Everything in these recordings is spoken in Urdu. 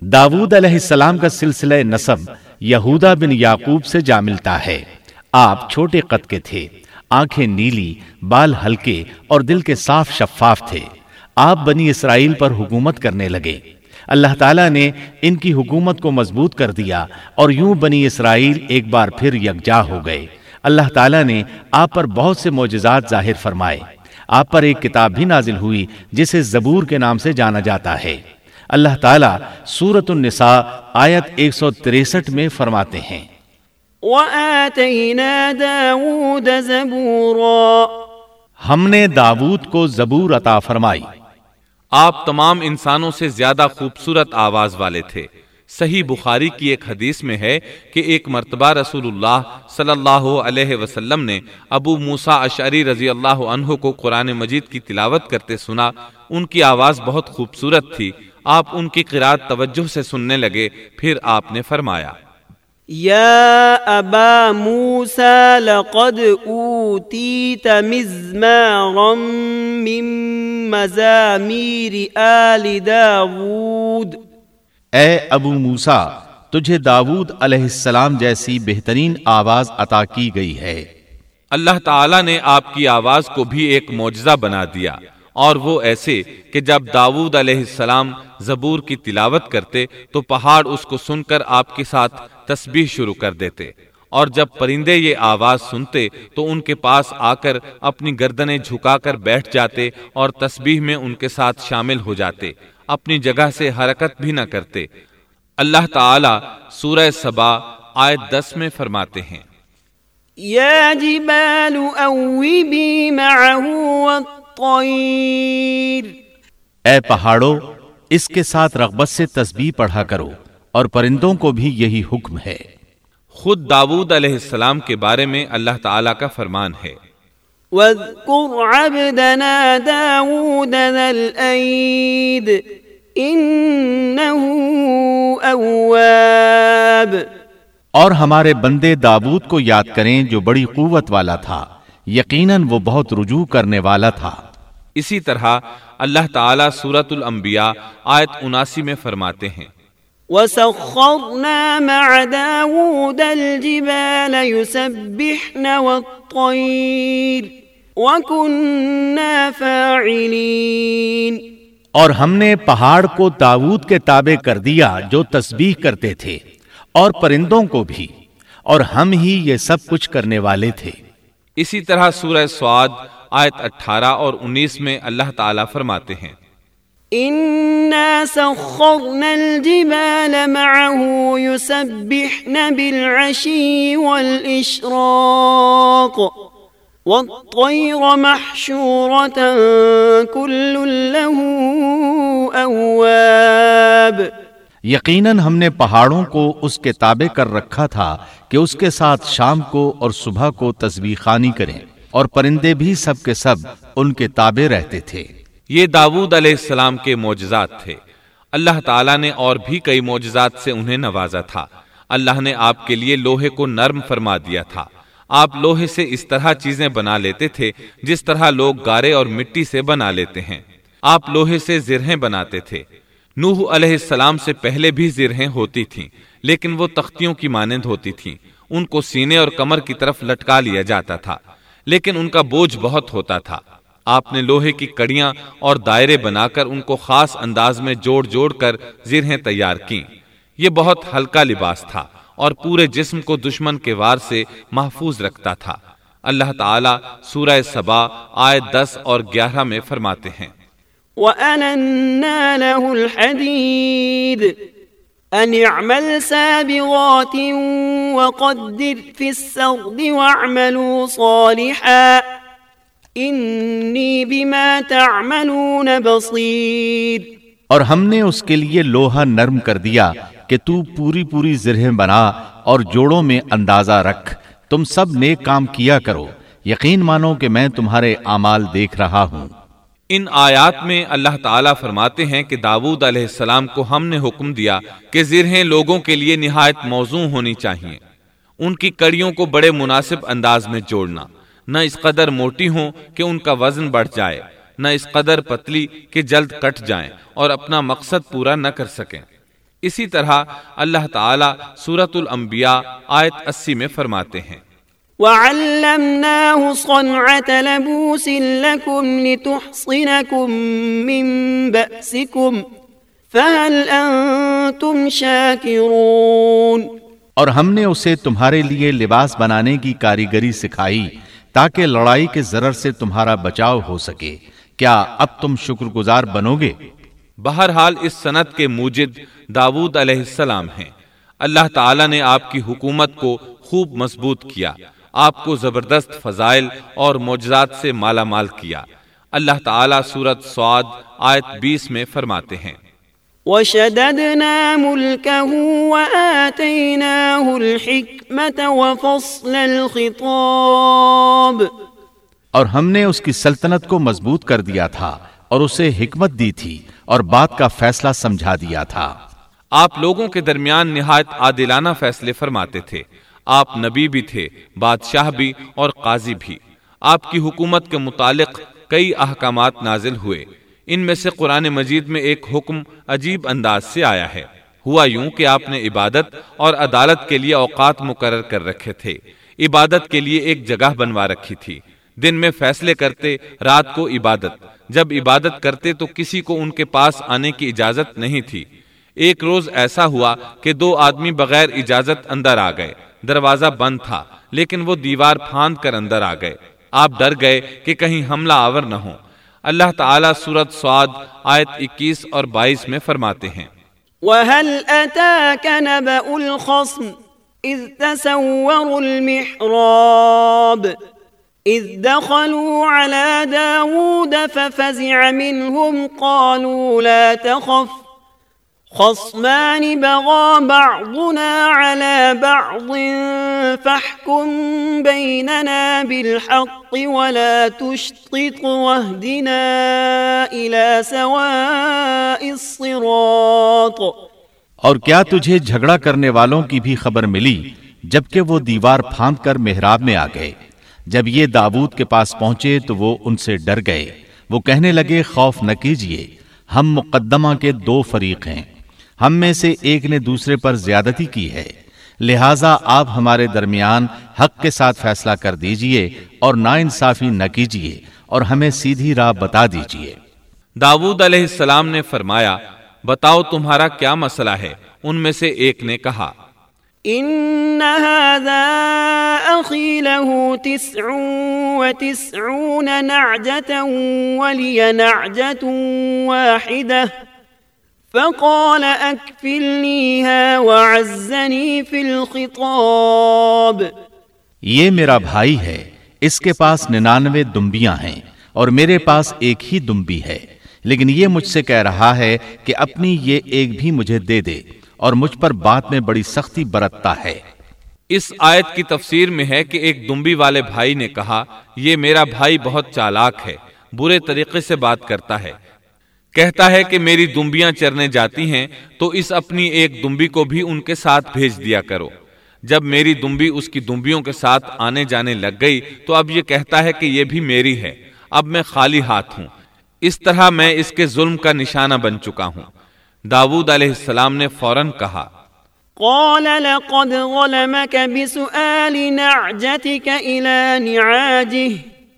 داؤد علیہ السلام کا سلسلہ نسب یہودا بن یعقوب سے جا ملتا ہے۔ آپ چھوٹے قد کے تھے، آنکھیں نیلی، بال ہلکے اور دل کے صاف شفاف تھے۔ آپ بنی اسرائیل پر حکومت کرنے لگے۔ اللہ تعالیٰ نے ان کی حکومت کو مضبوط کر دیا اور یوں بنی اسرائیل ایک بار پھر یکجا ہو گئے۔ اللہ تعالیٰ نے آپ پر بہت سے معجزات ظاہر فرمائے۔ آپ پر ایک کتاب بھی نازل ہوئی جسے زبور کے نام سے جانا جاتا ہے۔ اللہ تعالیٰ سورۃ النساء آیت 163 میں فرماتے ہیں، وَآتَيْنَا دَاوُودَ زَبُورًا، ہم نے داؤد کو زبور عطا فرمائی۔ آپ تمام انسانوں سے زیادہ خوبصورت آواز والے تھے۔ صحیح بخاری کی ایک حدیث میں ہے کہ ایک مرتبہ رسول اللہ صلی اللہ علیہ وسلم نے ابو موسیٰ اشعری رضی اللہ عنہ کو قرآن مجید کی تلاوت کرتے سنا۔ ان کی آواز بہت خوبصورت تھی۔ آپ ان کی قرات توجہ سے سننے لگے، پھر آپ نے فرمایا، یا ابا موسیٰ لقد اوتیت مزمارا من مزامیر آل داود، اے ابو موسیٰ، تجھے داؤد علیہ السلام جیسی بہترین آواز عطا کی گئی ہے۔ اللہ تعالیٰ نے آپ کی آواز کو بھی ایک معجزہ بنا دیا، اور وہ ایسے کہ جب داؤد علیہ السلام زبور کی تلاوت کرتے تو پہاڑ اس کو سن کر آپ کے ساتھ تسبیح شروع کر دیتے، اور جب پرندے یہ آواز سنتے تو ان کے پاس آ کر اپنی گردنیں جھکا کر بیٹھ جاتے اور تسبیح میں ان کے ساتھ شامل ہو جاتے، اپنی جگہ سے حرکت بھی نہ کرتے۔ اللہ تعالیٰ سورہ سبا آیت 10 میں فرماتے ہیں، یا جبال اوبی معه والطیر، اے پہاڑوں، اس کے ساتھ رغبت سے تسبیح پڑھا کرو، اور پرندوں کو بھی یہی حکم ہے۔ خود داؤد علیہ السلام کے بارے میں اللہ تعالیٰ کا فرمان ہے، واذکر عبدنا داود ذا الأید انه اواب، اور ہمارے بندے داؤد کو یاد کریں جو بڑی قوت والا تھا، یقیناً وہ بہت رجوع کرنے والا تھا۔ اسی طرح اللہ تعالیٰ سورۃ الانبیاء آیت 79 میں فرماتے ہیں، وَسَخَّرْنَا مَعَ دَاوُودَ الْجِبَالَ يُسَبِّحْنَ وَالطَّيْرَ وَكُنَّا فَاعِلِينَ، اور ہم نے پہاڑ کو داؤد کے تابع کر دیا جو تسبیح کرتے تھے، اور پرندوں کو بھی، اور ہم ہی یہ سب کچھ کرنے والے تھے۔ اسی طرح سورہ سعد آیت 18 اور 19 میں اللہ تعالیٰ فرماتے ہیں، إِنَّا سَخَّرْنَا الْجِبَالَ مَعَهُ يُسَبِّحْنَ بِالْعَشِيِّ وَالْإِشْرَاقِ وَالطَّيْرَ مَحْشُورَةً كُلٌّ لَهُ أَوَّابٌ، یقیناً ہم نے پہاڑوں کو اس کے تابع کر رکھا تھا کہ اس کے ساتھ شام کو اور صبح کو تسبیح خوانی کریں، اور پرندے بھی سب کے سب ان کے تابع رہتے تھے۔ یہ داؤد علیہ السلام کے معجزات تھے۔ اللہ تعالیٰ نے اور بھی کئی معجزات سے انہیں نوازا تھا۔ اللہ نے آپ کے لیے لوہے کو نرم فرما دیا تھا۔ آپ لوہے سے اس طرح چیزیں بنا لیتے تھے جس طرح لوگ گارے اور مٹی سے بنا لیتے ہیں۔ آپ لوہے سے زرہیں بناتے تھے۔ نوح علیہ السلام سے پہلے بھی زرہیں ہوتی تھیں، لیکن وہ تختیوں کی مانند ہوتی تھیں۔ ان کو سینے اور کمر کی طرف لٹکا لیا جاتا تھا، لیکن ان کا بوجھ بہت ہوتا تھا۔ آپ نے لوہے کی کڑیاں اور دائرے بنا کر ان کو خاص انداز میں جوڑ جوڑ کر زرہیں تیار کیں۔ یہ بہت ہلکا لباس تھا اور پورے جسم کو دشمن کے وار سے محفوظ رکھتا تھا۔ اللہ تعالیٰ سورہ سبا آیت 10 اور 11 میں فرماتے ہیں، وَأَلَنَّا لَهُ الْحَدِيدَ أَنِ اعْمَلْ سَابِغَاتٍ وَقَدِّرْ فِي السَّرْدِ وَاعْمَلُوا صَالِحًا إِنِّي بِمَا تَعْمَلُونَ بَصِيرٌ، اور ہم نے اس کے لیے لوہا نرم کر دیا کہ تو پوری پوری زرہیں بنا اور جوڑوں میں اندازہ رکھ، تم سب نیک کام کیا کرو، یقین مانو کہ میں تمہارے اعمال دیکھ رہا ہوں۔ ان آیات میں اللہ تعالیٰ فرماتے ہیں کہ داؤد علیہ السلام کو ہم نے حکم دیا کہ زرہیں لوگوں کے لیے نہایت موزوں ہونی چاہیے، ان کی کڑیوں کو بڑے مناسب انداز میں جوڑنا، نہ اس قدر موٹی ہوں کہ ان کا وزن بڑھ جائے، نہ اس قدر پتلی کہ جلد کٹ جائیں اور اپنا مقصد پورا نہ کر سکیں۔ اسی طرح اللہ تعالی سورۃ الانبیاء آیت 80 میں فرماتے ہیں وَعَلَّمْنَاهُ صَنْعَةَ لَبُوسٍ لَكُمْ لِتُحْصِنَكُمْ مِنْ بَأْسِكُمْ فَهَلْ أَنْتُمْ شَاكِرُونَ اور ہم نے اسے تمہارے لیے لباس بنانے کی کاریگری سکھائی تاکہ لڑائی کے ضرر سے تمہارا بچاؤ ہو سکے، کیا اب تم شکر گزار بنو گے؟ بہرحال اس صنعت کے موجد داؤد علیہ السلام ہیں۔ اللہ تعالیٰ نے آپ کی حکومت کو خوب مضبوط کیا، آپ کو زبردست فضائل اور معجزات سے مالا مال کیا۔ اللہ تعالیٰ سورۃ صاد آیت 20 میں فرماتے ہیں وَشَدَدْنَا مُلْكَهُ وَآتَيْنَاهُ الْحِكْمَةَ وَفَصْلَ الْخِطَابِ، اور ہم نے اس کی سلطنت کو مضبوط کر دیا تھا اور اسے حکمت دی تھی اور بات کا فیصلہ سمجھا دیا تھا۔ آپ لوگوں کے درمیان نہایت عادلانہ فیصلے فرماتے تھے۔ آپ نبی بھی تھے، بادشاہ بھی اور قاضی بھی۔ آپ کی حکومت کے متعلق کئی احکامات نازل ہوئے، ان میں سے قرآن مجید میں ایک حکم عجیب انداز سے آیا ہے۔ ہوا یوں کہ آپ نے عبادت اور عدالت کے لیے اوقات مقرر کر رکھے تھے۔ عبادت کے لیے ایک جگہ بنوا رکھی تھی، دن میں فیصلے کرتے، رات کو عبادت۔ جب عبادت کرتے تو کسی کو ان کے پاس آنے کی اجازت نہیں تھی۔ ایک روز ایسا ہوا کہ 2 آدمی بغیر اجازت اندر آ گئے۔ دروازہ بند تھا لیکن وہ دیوار پھاند کر اندر آ گئے۔ آپ ڈر گئے کہ کہیں حملہ آور نہ ہو۔ اللہ تعالیٰ سورۃ صاد آیت 21 اور 22 میں فرماتے ہیں وَهَلْ أَتَاكَ نَبَأُ الْخَصْمِ إِذْ تَسَوَّرُوا الْمِحْرَابَ إِذْ دَخَلُوا عَلَى دَاوُودَ فَفَزِعَ مِنْهُمْ قَالُوا لَا تَخَفْ خصمان بغى بعضنا على بعض فاحكم بيننا بالحق ولا تشطط واهدنا إلى سواء الصراط۔ اور کیا تجھے جھگڑا کرنے والوں کی بھی خبر ملی جبکہ وہ دیوار پھاند کر محراب میں آ گئے؟ جب یہ داؤد کے پاس پہنچے تو وہ ان سے ڈر گئے۔ وہ کہنے لگے خوف نہ کیجیے، ہم مقدمہ کے 2 فریق ہیں، ہم میں سے ایک نے دوسرے پر زیادتی کی ہے، لہٰذا آپ ہمارے درمیان حق کے ساتھ فیصلہ کر دیجئے اور ناانصافی نہ کیجئے اور ہمیں سیدھی راہ بتا دیجئے۔ داؤد علیہ السلام نے فرمایا بتاؤ تمہارا کیا مسئلہ ہے؟ ان میں سے ایک نے کہا إن هذا أخي له 99 نعجة ولي نعجة واحدة فقال أكفلنيها وعزني في الخطاب۔ یہ میرا بھائی ہے، اس کے پاس 99 دمبیاں ہیں اور میرے پاس ایک ہی دمبی ہے، لیکن یہ مجھ سے کہہ رہا ہے کہ اپنی یہ ایک بھی مجھے دے دے اور مجھ پر بات میں بڑی سختی برتتا ہے۔ اس آیت کی تفسیر میں ہے کہ ایک دمبی والے بھائی نے کہا یہ میرا بھائی بہت چالاک ہے، برے طریقے سے بات کرتا ہے، کہتا ہے کہ میری دمبیاں چرنے جاتی ہیں تو اس اپنی ایک دمبی کو بھی ان کے ساتھ بھیج دیا کرو۔ جب میری دمبی اس کی دمبیوں کے ساتھ آنے جانے لگ گئی تو اب یہ کہتا ہے کہ یہ بھی میری ہے، اب میں خالی ہاتھ ہوں۔ اس طرح میں اس کے ظلم کا نشانہ بن چکا ہوں۔ داؤد علیہ السلام نے فوراً کہا قال لقد ظلمك بسؤال نعجتك إلى نعاجه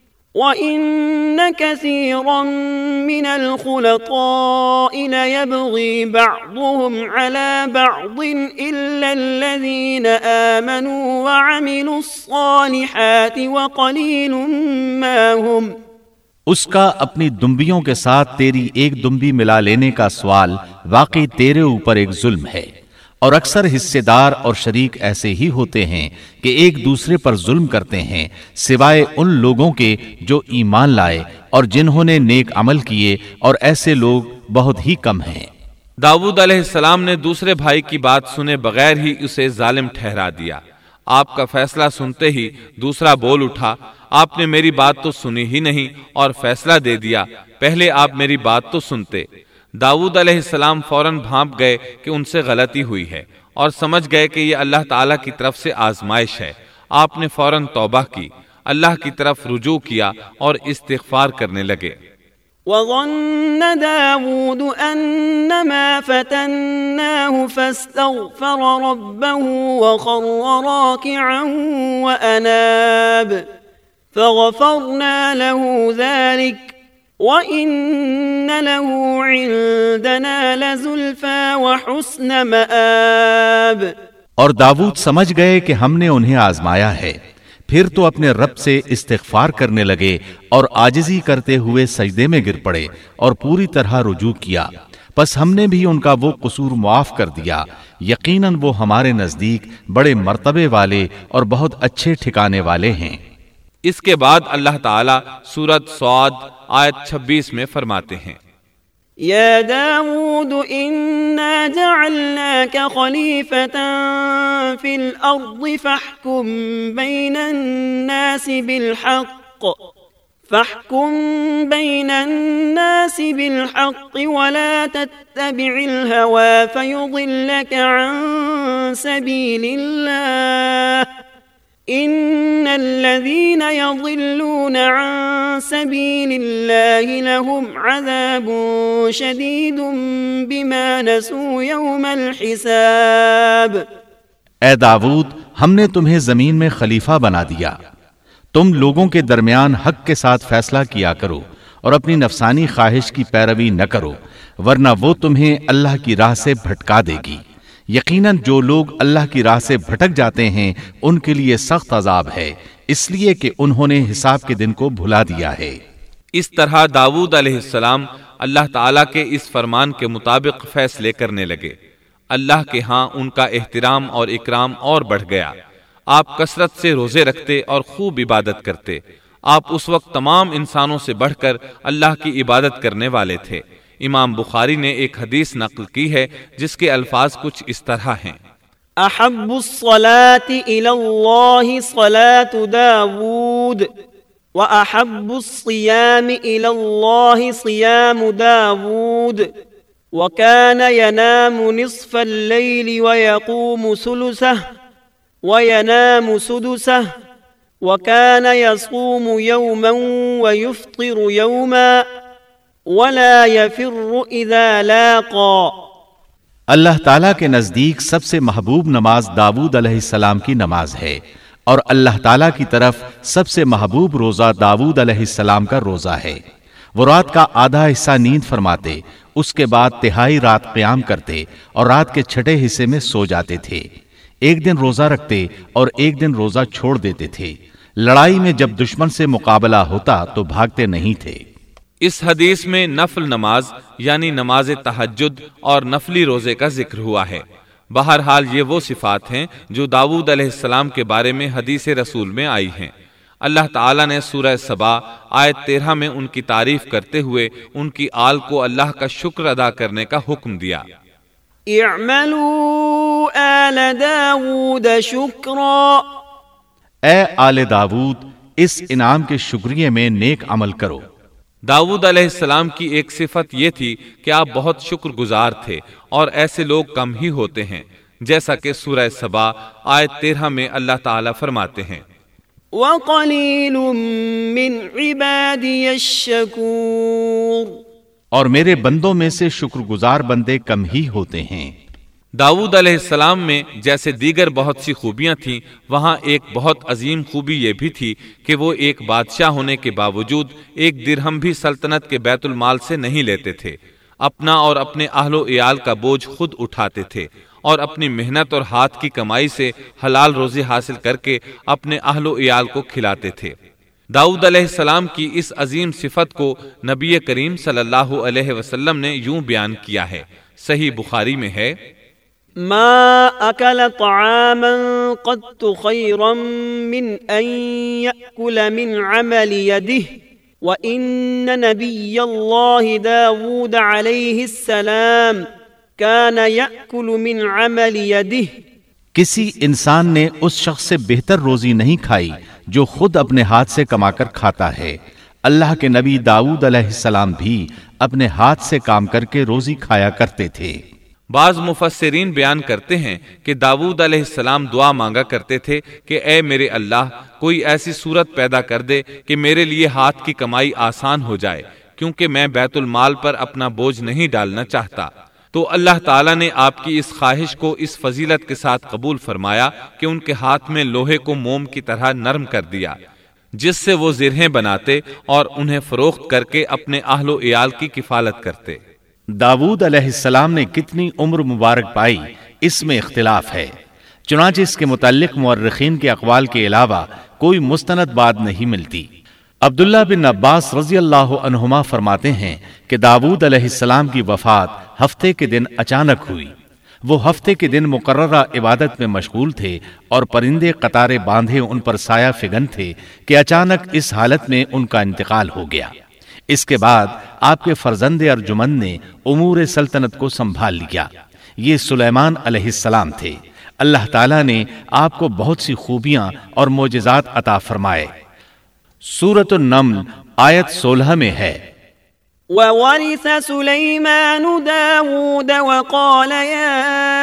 وَإِنَّ كَثِيرًا مِنَ الْخُلَطَاءِ لَيَبْغِي بَعْضُهُمْ عَلَى بَعْضٍ إِلَّا الَّذِينَ آمَنُوا وَعَمِلُوا الصَّالِحَاتِ وَقَلِيلٌ مَا هُمْ۔ اس کا اپنی دمبیوں کے ساتھ تیری ایک دمبی ملا لینے کا سوال واقعی تیرے اوپر ایک ظلم ہے، اور اکثر حصے دار اور شریک ایسے ہی ہوتے ہیں کہ ایک دوسرے پر ظلم کرتے ہیں، سوائے ان لوگوں کے جو ایمان لائے اور جنہوں نے نیک عمل کیے، اور ایسے لوگ بہت ہی کم ہیں۔ داؤد علیہ السلام نے دوسرے بھائی کی بات سنے بغیر ہی اسے ظالم ٹھہرا دیا۔ آپ کا فیصلہ سنتے ہی دوسرا بول اٹھا آپ نے میری بات تو سنی ہی نہیں اور فیصلہ دے دیا، پہلے آپ میری بات تو سنتے۔ داؤد علیہ السلام فوراً بھانپ گئے کہ ان سے غلطی ہوئی ہے اور سمجھ گئے کہ یہ اللہ تعالیٰ کی طرف سے آزمائش ہے۔ آپ نے فوراً توبہ کی، اللہ کی طرف رجوع کیا اور استغفار کرنے لگے۔ وظن داود أنما فتناه فاستغفر ربه وخر راكعا وأناب فغفرنا له ذلك وإن له عندنا لزلفى وحسن مآب۔ اور داود سمجھ گئے کہ ہم نے انہیں آزمایا ہے، پھر تو اپنے رب سے استغفار کرنے لگے اور عاجزی کرتے ہوئے سجدے میں گر پڑے اور پوری طرح رجوع کیا، پس ہم نے بھی ان کا وہ قصور معاف کر دیا، یقیناً وہ ہمارے نزدیک بڑے مرتبے والے اور بہت اچھے ٹھکانے والے ہیں۔ اس کے بعد اللہ تعالیٰ سورۃ صاد آیت 26 میں فرماتے ہیں، يا داود إنا جعلناك خليفة في الأرض فاحكم بين الناس بالحق ولا تتبع الهوى فيضلك عن سبيل الله إن الذين يضلون عن سبيل الله لهم عذاب شديد بما نسوا يوم الحساب۔ اے داود، ہم نے تمہیں زمین میں خلیفہ بنا دیا، تم لوگوں کے درمیان حق کے ساتھ فیصلہ کیا کرو اور اپنی نفسانی خواہش کی پیروی نہ کرو، ورنہ وہ تمہیں اللہ کی راہ سے بھٹکا دے گی۔ یقیناً جو لوگ اللہ کی راہ سے بھٹک جاتے ہیں ان کے لیے سخت عذاب ہے، اس لیے کہ انہوں نے حساب کے دن کو بھلا دیا ہے۔ اس طرح داود علیہ السلام اللہ تعالیٰ کے اس فرمان کے مطابق فیصلے کرنے لگے۔ اللہ کے ہاں ان کا احترام اور اکرام اور بڑھ گیا۔ آپ کثرت سے روزے رکھتے اور خوب عبادت کرتے۔ آپ اس وقت تمام انسانوں سے بڑھ کر اللہ کی عبادت کرنے والے تھے۔ امام بخاری نے ایک حدیث نقل کی ہے جس کے الفاظ کچھ اس طرح ہیں، احب الصلاة الى اللہ صلاة داود واحب الصيام الى اللہ صيام داود وكان ينام نصف الليل ويقوم ثلثه وينام سدسه وكان يصوم يوما ويفطر يوما ولا يفر اذا لاقى۔ اللہ تعالیٰ کے نزدیک سب سے محبوب نماز داود علیہ السلام کی نماز ہے، اور اللہ تعالیٰ کی طرف سب سے محبوب روزہ داود علیہ السلام کا روزہ ہے۔ وہ رات کا آدھا حصہ نیند فرماتے، اس کے بعد تہائی رات قیام کرتے اور رات کے چھٹے حصے میں سو جاتے تھے۔ ایک دن روزہ رکھتے اور ایک دن روزہ چھوڑ دیتے تھے۔ لڑائی میں جب دشمن سے مقابلہ ہوتا تو بھاگتے نہیں تھے۔ اس حدیث میں نفل نماز یعنی نماز تہجد اور نفلی روزے کا ذکر ہوا ہے۔ بہرحال یہ وہ صفات ہیں جو داود علیہ السلام کے بارے میں حدیث رسول میں آئی ہیں۔ اللہ تعالیٰ نے سورہ سبا آیت 13 میں ان کی تعریف کرتے ہوئے ان کی آل کو اللہ کا شکر ادا کرنے کا حکم دیا۔ اعملوا آل داود شکرا، اے آل داود اس انعام کے شکریہ میں نیک عمل کرو۔ داود علیہ السلام کی ایک صفت یہ تھی کہ آپ بہت شکر گزار تھے، اور ایسے لوگ کم ہی ہوتے ہیں، جیسا کہ سورہ سبا آیت 13 میں اللہ تعالیٰ فرماتے ہیں، وَقَلِيلٌ مِّنْ عِبَادِيَ الشَّكُورُ، اور میرے بندوں میں سے شکر گزار بندے کم ہی ہوتے ہیں۔ داود علیہ السلام میں جیسے دیگر بہت سی خوبیاں تھیں، وہاں ایک بہت عظیم خوبی یہ بھی تھی کہ وہ ایک بادشاہ ہونے کے باوجود ایک درہم بھی سلطنت کے بیت المال سے نہیں لیتے تھے۔ اپنا اور اپنے اہل و عیال کا بوجھ خود اٹھاتے تھے، اور اپنی محنت اور ہاتھ کی کمائی سے حلال روزی حاصل کر کے اپنے اہل و عیال کو کھلاتے تھے۔ داؤد علیہ السلام کی اس عظیم صفت کو نبی کریم صلی اللہ علیہ وسلم نے یوں بیان کیا ہے، صحیح بخاری میں ہے، ما أكل طعاما قط خيرا من أن يأكل من عمل يده وإن نبي الله داود عليه السلام كان يأكل من عمل يده۔ کسی انسان نے اس شخص سے بہتر روزی نہیں کھائی جو خود اپنے ہاتھ سے کما کر کھاتا ہے۔ اللہ کے نبی داؤد علیہ السلام بھی اپنے ہاتھ سے کام کر کے روزی کھایا کرتے تھے۔ بعض مفسرین بیان کرتے ہیں کہ داؤد علیہ السلام دعا مانگا کرتے تھے کہ اے میرے اللہ، کوئی ایسی صورت پیدا کر دے کہ میرے لیے ہاتھ کی کمائی آسان ہو جائے، کیونکہ میں بیت المال پر اپنا بوجھ نہیں ڈالنا چاہتا۔ تو اللہ تعالیٰ نے آپ کی اس خواہش کو اس فضیلت کے ساتھ قبول فرمایا کہ ان کے ہاتھ میں لوہے کو موم کی طرح نرم کر دیا، جس سے وہ زرہیں بناتے اور انہیں فروخت کر کے اپنے اہل و عیال کی کفالت کرتے۔ داؤد علیہ السلام نے کتنی عمر مبارک پائی، اس میں اختلاف ہے، چنانچہ اس کے متعلق مورخین کے اقوال کے علاوہ کوئی مستند بات نہیں ملتی۔ عبداللہ بن عباس رضی اللہ عنہما فرماتے ہیں کہ داؤد علیہ السلام کی وفات ہفتے کے دن اچانک ہوئی۔ وہ ہفتے کے دن مقررہ عبادت میں مشغول تھے اور پرندے قطارے باندھے ان پر سایہ فگن تھے کہ اچانک اس حالت میں ان کا انتقال ہو گیا۔ اس کے بعد آپ کے فرزند ارجمند نے امور سلطنت کو سنبھال لیا۔ یہ سلیمان علیہ السلام تھے۔ اللہ تعالیٰ نے آپ کو بہت سی خوبیاں اور معجزات عطا فرمائے۔ سورۃ النمل آیت 16 میں ہے، وورث سليمان داود وقال يا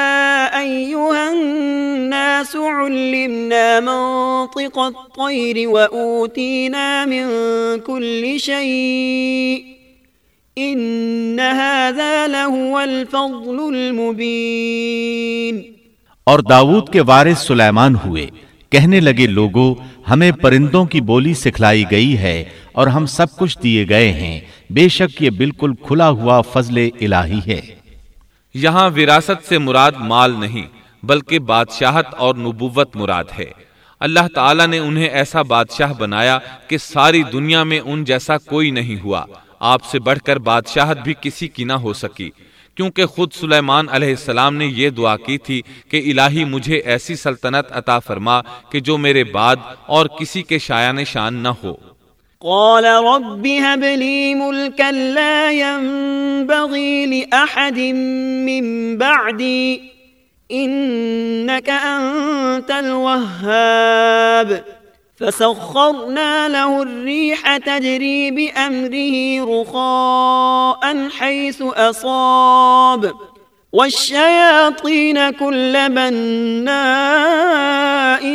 أيها الناس علمنا منطق الطير وأوتينا من كل شيء إن هذا لهو الفضل المبين۔ اور داؤد کے وارث سلیمان ہوئے، کہنے لگے لوگوں ہمیں پرندوں کی بولی سکھلائی گئی ہے اور ہم سب کچھ دیے گئے ہیں، بے شک یہ بالکل کھلا ہوا فضل الہی ہے۔ یہاں وراثت سے مراد مال نہیں بلکہ بادشاہت اور نبوت مراد ہے۔ اللہ تعالیٰ نے انہیں ایسا بادشاہ بنایا کہ ساری دنیا میں ان جیسا کوئی نہیں ہوا، آپ سے بڑھ کر بادشاہت بھی کسی کی نہ ہو سکی، کیونکہ خود سلیمان علیہ السلام نے یہ دعا کی تھی کہ الہی مجھے ایسی سلطنت عطا فرما کہ جو میرے بعد اور کسی کے شایان شان نہ ہو۔ قال رب هب لي ملكا لا ينبغي لأحد من بعدي إنك أنت الوهاب فسخرنا له الريح تجري بأمره رخاء حيث أصاب والشياطين كل بناء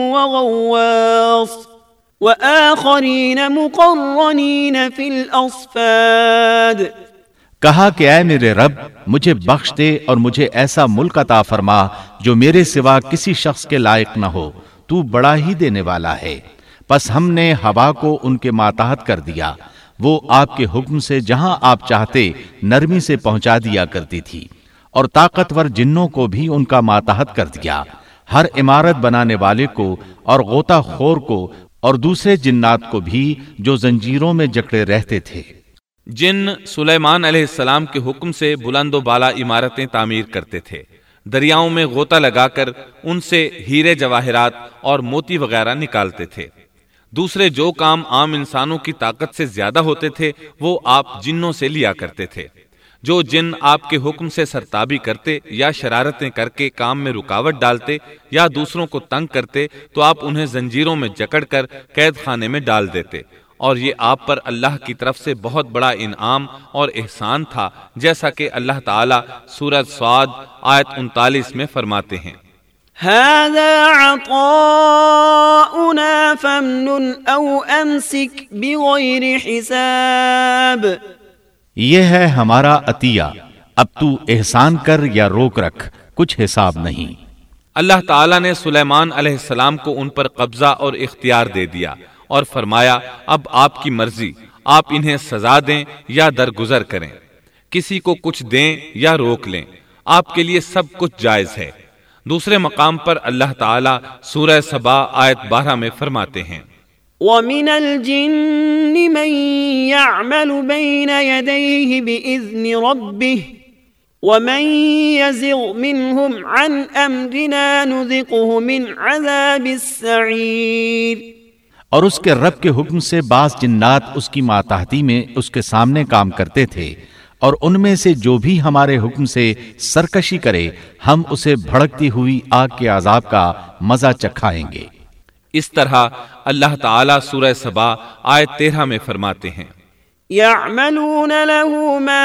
وغواص وآخرین مقرنین فی الاصفاد۔ کہا کہ اے میرے رب مجھے بخش دے اور مجھے ایسا ملک عطا فرما جو میرے سوا کسی شخص کے لائق نہ ہو، تو بڑا ہی دینے والا ہے۔ پس ہم نے ہوا کو ان کے ماتحت کر دیا، وہ آپ کے حکم سے جہاں آپ چاہتے نرمی سے پہنچا دیا کرتی تھی، اور طاقتور جنوں کو بھی ان کا ماتحت کر دیا، ہر عمارت بنانے والے کو اور غوطہ خور کو اور دوسرے جنات کو بھی جو زنجیروں میں جکڑے رہتے تھے۔ جن سلیمان علیہ السلام کے حکم سے بلند و بالا عمارتیں تعمیر کرتے تھے، دریاؤں میں غوطہ لگا کر ان سے ہیرے جواہرات اور موتی وغیرہ نکالتے تھے۔ دوسرے جو کام عام انسانوں کی طاقت سے زیادہ ہوتے تھے وہ آپ جنوں سے لیا کرتے تھے۔ جو جن آپ کے حکم سے سرتابی کرتے یا شرارتیں کر کے کام میں رکاوٹ ڈالتے یا دوسروں کو تنگ کرتے تو آپ انہیں زنجیروں میں جکڑ کر قید خانے میں ڈال دیتے، اور یہ آپ پر اللہ کی طرف سے بہت بڑا انعام اور احسان تھا، جیسا کہ اللہ تعالیٰ سورۃ صاد آیت 39 میں فرماتے ہیں، هذا عطاؤنا فامنن او امسک بغیر حساب۔ یہ ہے ہمارا عطیہ، اب تو احسان کر یا روک رکھ، کچھ حساب نہیں۔ اللہ تعالیٰ نے سلیمان علیہ السلام کو ان پر قبضہ اور اختیار دے دیا اور فرمایا اب آپ کی مرضی، آپ انہیں سزا دیں یا درگزر کریں، کسی کو کچھ دیں یا روک لیں، آپ کے لیے سب کچھ جائز ہے۔ دوسرے مقام پر اللہ تعالیٰ سورہ سبا آیت 12 میں فرماتے ہیں، وَمِنَ الْجِنِّ مَن يَعْمَلُ بَيْنَ يَدَيْهِ بِإِذْنِ رَبِّهِ وَمَن يَزِغْ مِنْهُمْ عَنْ أَمْرِنَا نُذِقْهُ مِنْ عَذَابِ السَّعِيرِ۔ اور اس کے رب کے حکم سے بعض جنات اس کی ماتحتی میں اس کے سامنے کام کرتے تھے، اور ان میں سے جو بھی ہمارے حکم سے سرکشی کرے ہم اسے بھڑکتی ہوئی آگ کے عذاب کا مزہ چکھائیں گے۔ اس طرح اللہ تعالیٰ سورہ سبا آیت 13 میں فرماتے ہیں، يعملون له ما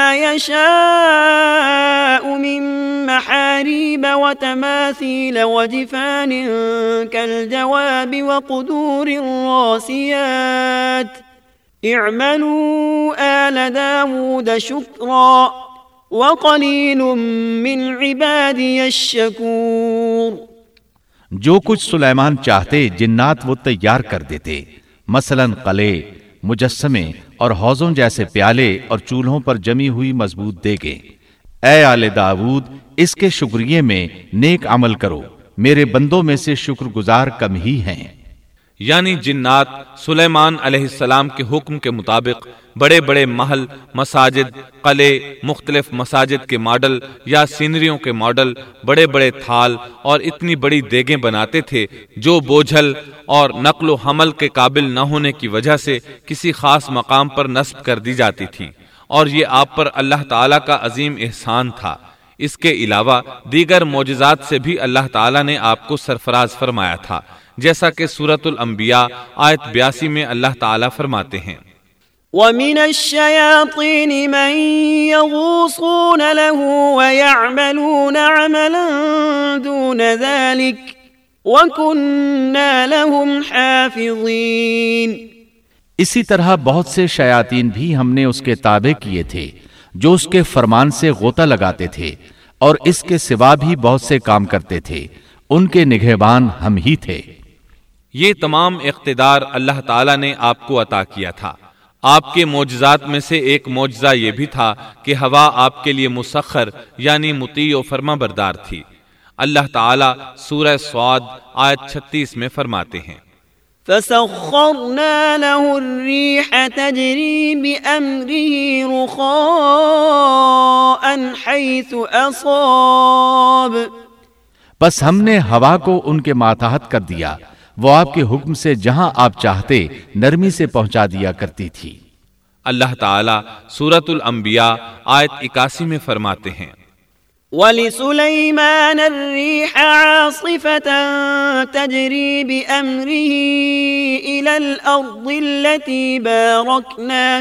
يشاء من محاريب وتماثيل وجفان كالجواب وقدور الراسيات اعملوا آل داود شکرا وقلیل من عبادی الشکور۔ جو کچھ سلیمان چاہتے جنات وہ تیار کر دیتے، مثلاً قلعے، مجسمے اور حوضوں جیسے پیالے اور چولہوں پر جمی ہوئی مضبوط دیگیں۔ اے آل داود، اس کے شکریے میں نیک عمل کرو، میرے بندوں میں سے شکر گزار کم ہی ہیں۔ یعنی جنات سلیمان علیہ السلام کے حکم کے مطابق بڑے بڑے محل، مساجد، قلعے، مختلف مساجد کے ماڈل یا سینریوں کے ماڈل، بڑے بڑے تھال اور اتنی بڑی دیگیں بناتے تھے جو بوجھل اور نقل و حمل کے قابل نہ ہونے کی وجہ سے کسی خاص مقام پر نصب کر دی جاتی تھی، اور یہ آپ پر اللہ تعالیٰ کا عظیم احسان تھا۔ اس کے علاوہ دیگر معجزات سے بھی اللہ تعالیٰ نے آپ کو سرفراز فرمایا تھا، جیسا کہ سورۃ الانبیاء آیت 82 میں اللہ تعالیٰ فرماتے ہیں، وَمِنَ الشَّيَاطِينِ مَن يَغُوصُونَ لَهُ وَيَعْمَلُونَ عَمَلًا دُونَ ذَلِكَ وَكُنَّا لَهُمْ حَافِظِينَ۔ اسی طرح بہت سے شیاطین بھی ہم نے اس کے تابع کیے تھے جو اس کے فرمان سے غوطہ لگاتے تھے، اور اس کے سوا بھی بہت سے کام کرتے تھے، ان کے نگہبان ہم ہی تھے۔ یہ تمام اقتدار اللہ تعالیٰ نے آپ کو عطا کیا تھا۔ آپ کے معجزات میں سے ایک معجزہ یہ بھی تھا کہ ہوا آپ کے لیے مسخر یعنی مطیع و فرما بردار تھی۔ اللہ تعالیٰ سورہ صاد آیت 36 میں فرماتے ہیں، فَسَخَّرْنَا لَهُ الرِّيحَ تَجْرِي بِأَمْرِهِ رُخَاءً حَيْثُ أَصَابَ۔ بس ہم نے ہوا کو ان کے ماتحت کر دیا، وہ آپ کے حکم سے جہاں آپ چاہتے نرمی سے پہنچا دیا کرتی تھی۔ اللہ تعالیٰ سورۃ الانبیاء آیت 81 میں فرماتے ہیں، وَلِسُلَيْمَانَ الرِّيحَ عَاصِفَةً تَجْرِي بِأَمْرِهِ إِلَى الْأَرْضِ الَّتِي بَارَكْنَا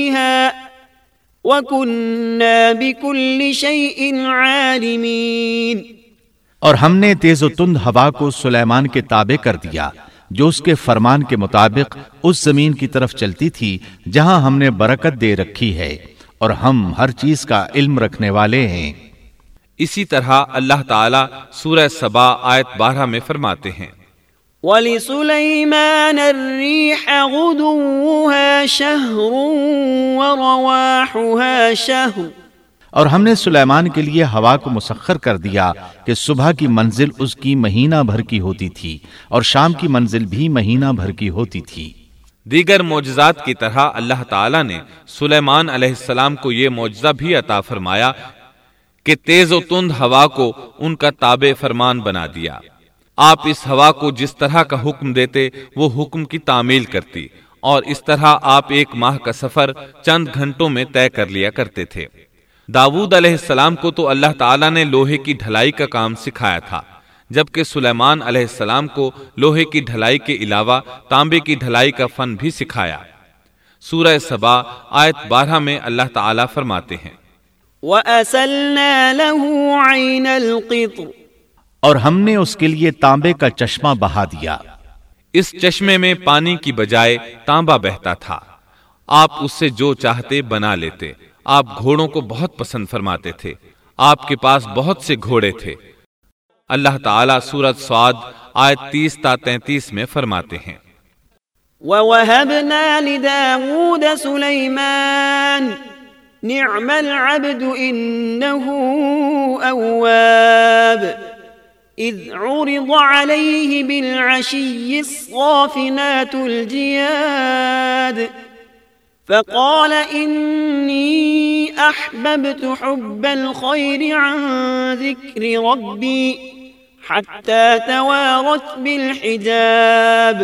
فِيهَا وَكُنَّا بِكُلِّ شَيْءٍ عَالِمِينَ۔ اور ہم نے تیز و تند ہوا کو سلیمان کے تابع کر دیا جو اس کے فرمان کے مطابق اس زمین کی طرف چلتی تھی جہاں ہم نے برکت دے رکھی ہے، اور ہم ہر چیز کا علم رکھنے والے ہیں۔ اسی طرح اللہ تعالیٰ سورہ سبا آیت 12 میں فرماتے ہیں، وَلِسُلَيْمَانَ الرِّيحَ غُدُوُّهَا شَهْرٌ وَرَوَاحُهَا شَهْرٌ۔ اور ہم نے سلیمان کے لیے ہوا کو مسخر کر دیا کہ صبح کی منزل اس کی مہینہ بھر کی ہوتی تھی اور شام کی منزل بھی مہینہ بھر کی ہوتی تھی۔ دیگر معجزات کی طرح اللہ تعالیٰ نے سلیمان علیہ السلام کو یہ معجزہ بھی عطا فرمایا کہ تیز و تند ہوا کو ان کا تابع فرمان بنا دیا۔ آپ اس ہوا کو جس طرح کا حکم دیتے وہ حکم کی تعمیل کرتی، اور اس طرح آپ ایک ماہ کا سفر چند گھنٹوں میں طے کر لیا کرتے تھے۔ داؤد علیہ السلام کو تو اللہ تعالیٰ نے لوہے کی ڈھلائی کا کام سکھایا تھا، جبکہ سلیمان علیہ السلام کو لوہے کی ڈھلائی کے علاوہ تانبے کی ڈھلائی کا فن بھی سکھایا۔ سورہ سبا آیت 12 میں اللہ تعالیٰ فرماتے ہیں، وَأَسَلْنَا لَهُ عَيْنَ الْقِطْرِ۔ اور ہم نے اس کے لیے تانبے کا چشمہ بہا دیا۔ اس چشمے میں پانی کی بجائے تانبا بہتا تھا، آپ اس سے جو چاہتے بنا لیتے۔ آپ گھوڑوں کو بہت پسند فرماتے تھے، آپ کے پاس بہت سے گھوڑے تھے۔ اللہ تعالیٰ سورۃ صاد آیت 30 تا 33 میں فرماتے ہیں، وَوَهَبْنَا لِدَاوُودَ سُلَيْمَانَ نِعْمَ الْعَبْدُ إِنَّهُ أَوَّابٌ إِذْ عُرِضَ عَلَيْهِ بِالْعَشِيِّ الصَّافِنَاتُ الْجِيَادُ فقال إني أحببت حب الخير عن ذكر ربي حتى توارت بالحجاب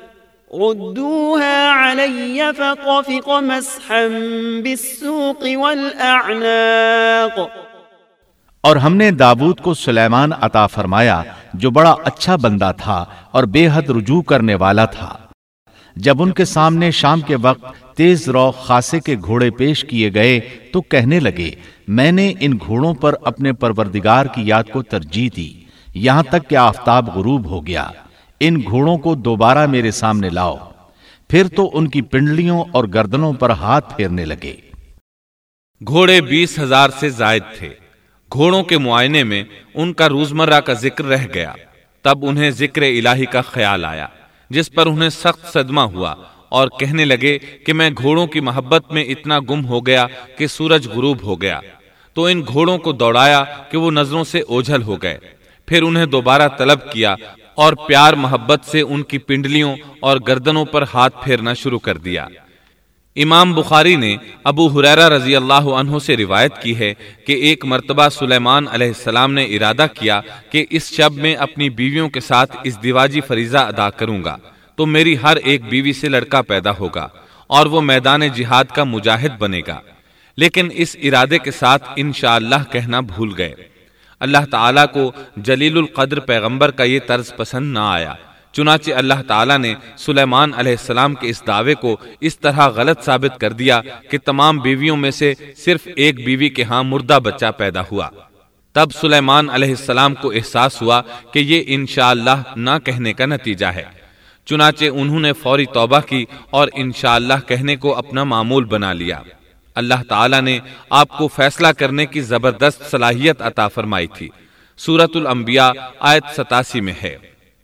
ردوها علي فطفق مسحا بالسوق والأعناق۔ اور ہم نے داؤد کو سلیمان عطا فرمایا جو بڑا اچھا بندہ تھا اور بے حد رجوع کرنے والا تھا۔ جب ان کے سامنے شام کے وقت تیز رو خاصے کے گھوڑے پیش کیے گئے تو کہنے لگے، میں نے ان گھوڑوں پر اپنے پروردگار کی یاد کو ترجیح دی یہاں تک کہ آفتاب غروب ہو گیا۔ ان گھوڑوں کو دوبارہ میرے سامنے لاؤ۔ پھر تو ان کی پنڈلیوں اور گردنوں پر ہاتھ پھیرنے لگے۔ گھوڑے 20,000 سے زائد تھے۔ گھوڑوں کے معائنے میں ان کا روزمرہ کا ذکر رہ گیا۔ تب انہیں ذکر الہی کا خیال آیا، جس پر انہیں سخت صدمہ ہوا اور کہنے لگے کہ میں گھوڑوں کی محبت میں اتنا گم ہو گیا کہ سورج غروب ہو گیا۔ تو ان گھوڑوں کو دوڑایا کہ وہ نظروں سے اوجھل ہو گئے۔ پھر انہیں دوبارہ طلب کیا اور پیار محبت سے ان کی پنڈلیوں اور گردنوں پر ہاتھ پھیرنا شروع کر دیا۔ امام بخاری نے ابو ہریرہ رضی اللہ عنہ سے روایت کی ہے کہ ایک مرتبہ سلیمان علیہ السلام نے ارادہ کیا کہ اس شب میں اپنی بیویوں کے ساتھ ازدواجی فریضہ ادا کروں گا تو میری ہر ایک بیوی سے لڑکا پیدا ہوگا اور وہ میدان جہاد کا مجاہد بنے گا، لیکن اس ارادے کے ساتھ انشاءاللہ کہنا بھول گئے۔ اللہ تعالیٰ کو جلیل القدر پیغمبر کا یہ طرز پسند نہ آیا، چنانچہ اللہ تعالیٰ نے سلیمان علیہ السلام کے اس دعوے کو اس طرح غلط ثابت کر دیا کہ تمام بیویوں میں سے صرف ایک بیوی کے ہاں مردہ بچہ پیدا ہوا۔ تب سلیمان علیہ السلام کو احساس ہوا کہ یہ انشاءاللہ نہ کہنے کا نتیجہ ہے، چنانچہ انہوں نے فوری توبہ کی اور انشاءاللہ کہنے کو اپنا معمول بنا لیا۔ اللہ تعالیٰ نے آپ کو فیصلہ کرنے کی زبردست صلاحیت عطا فرمائی تھی۔ سورۃ الانبیاء آیت 87 میں ہے،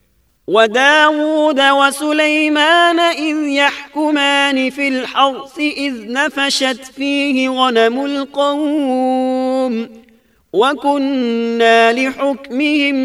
وَدَاوُودَ وَسُلَيْمَانَ إِذْ يَحْكُمَانِ فِي الْحَرْثِ إِذْ نَفَشَتْ فِيهِ غَنَمُ الْقَوْمِ وَكُنَّا لِحُكْمِهِمْ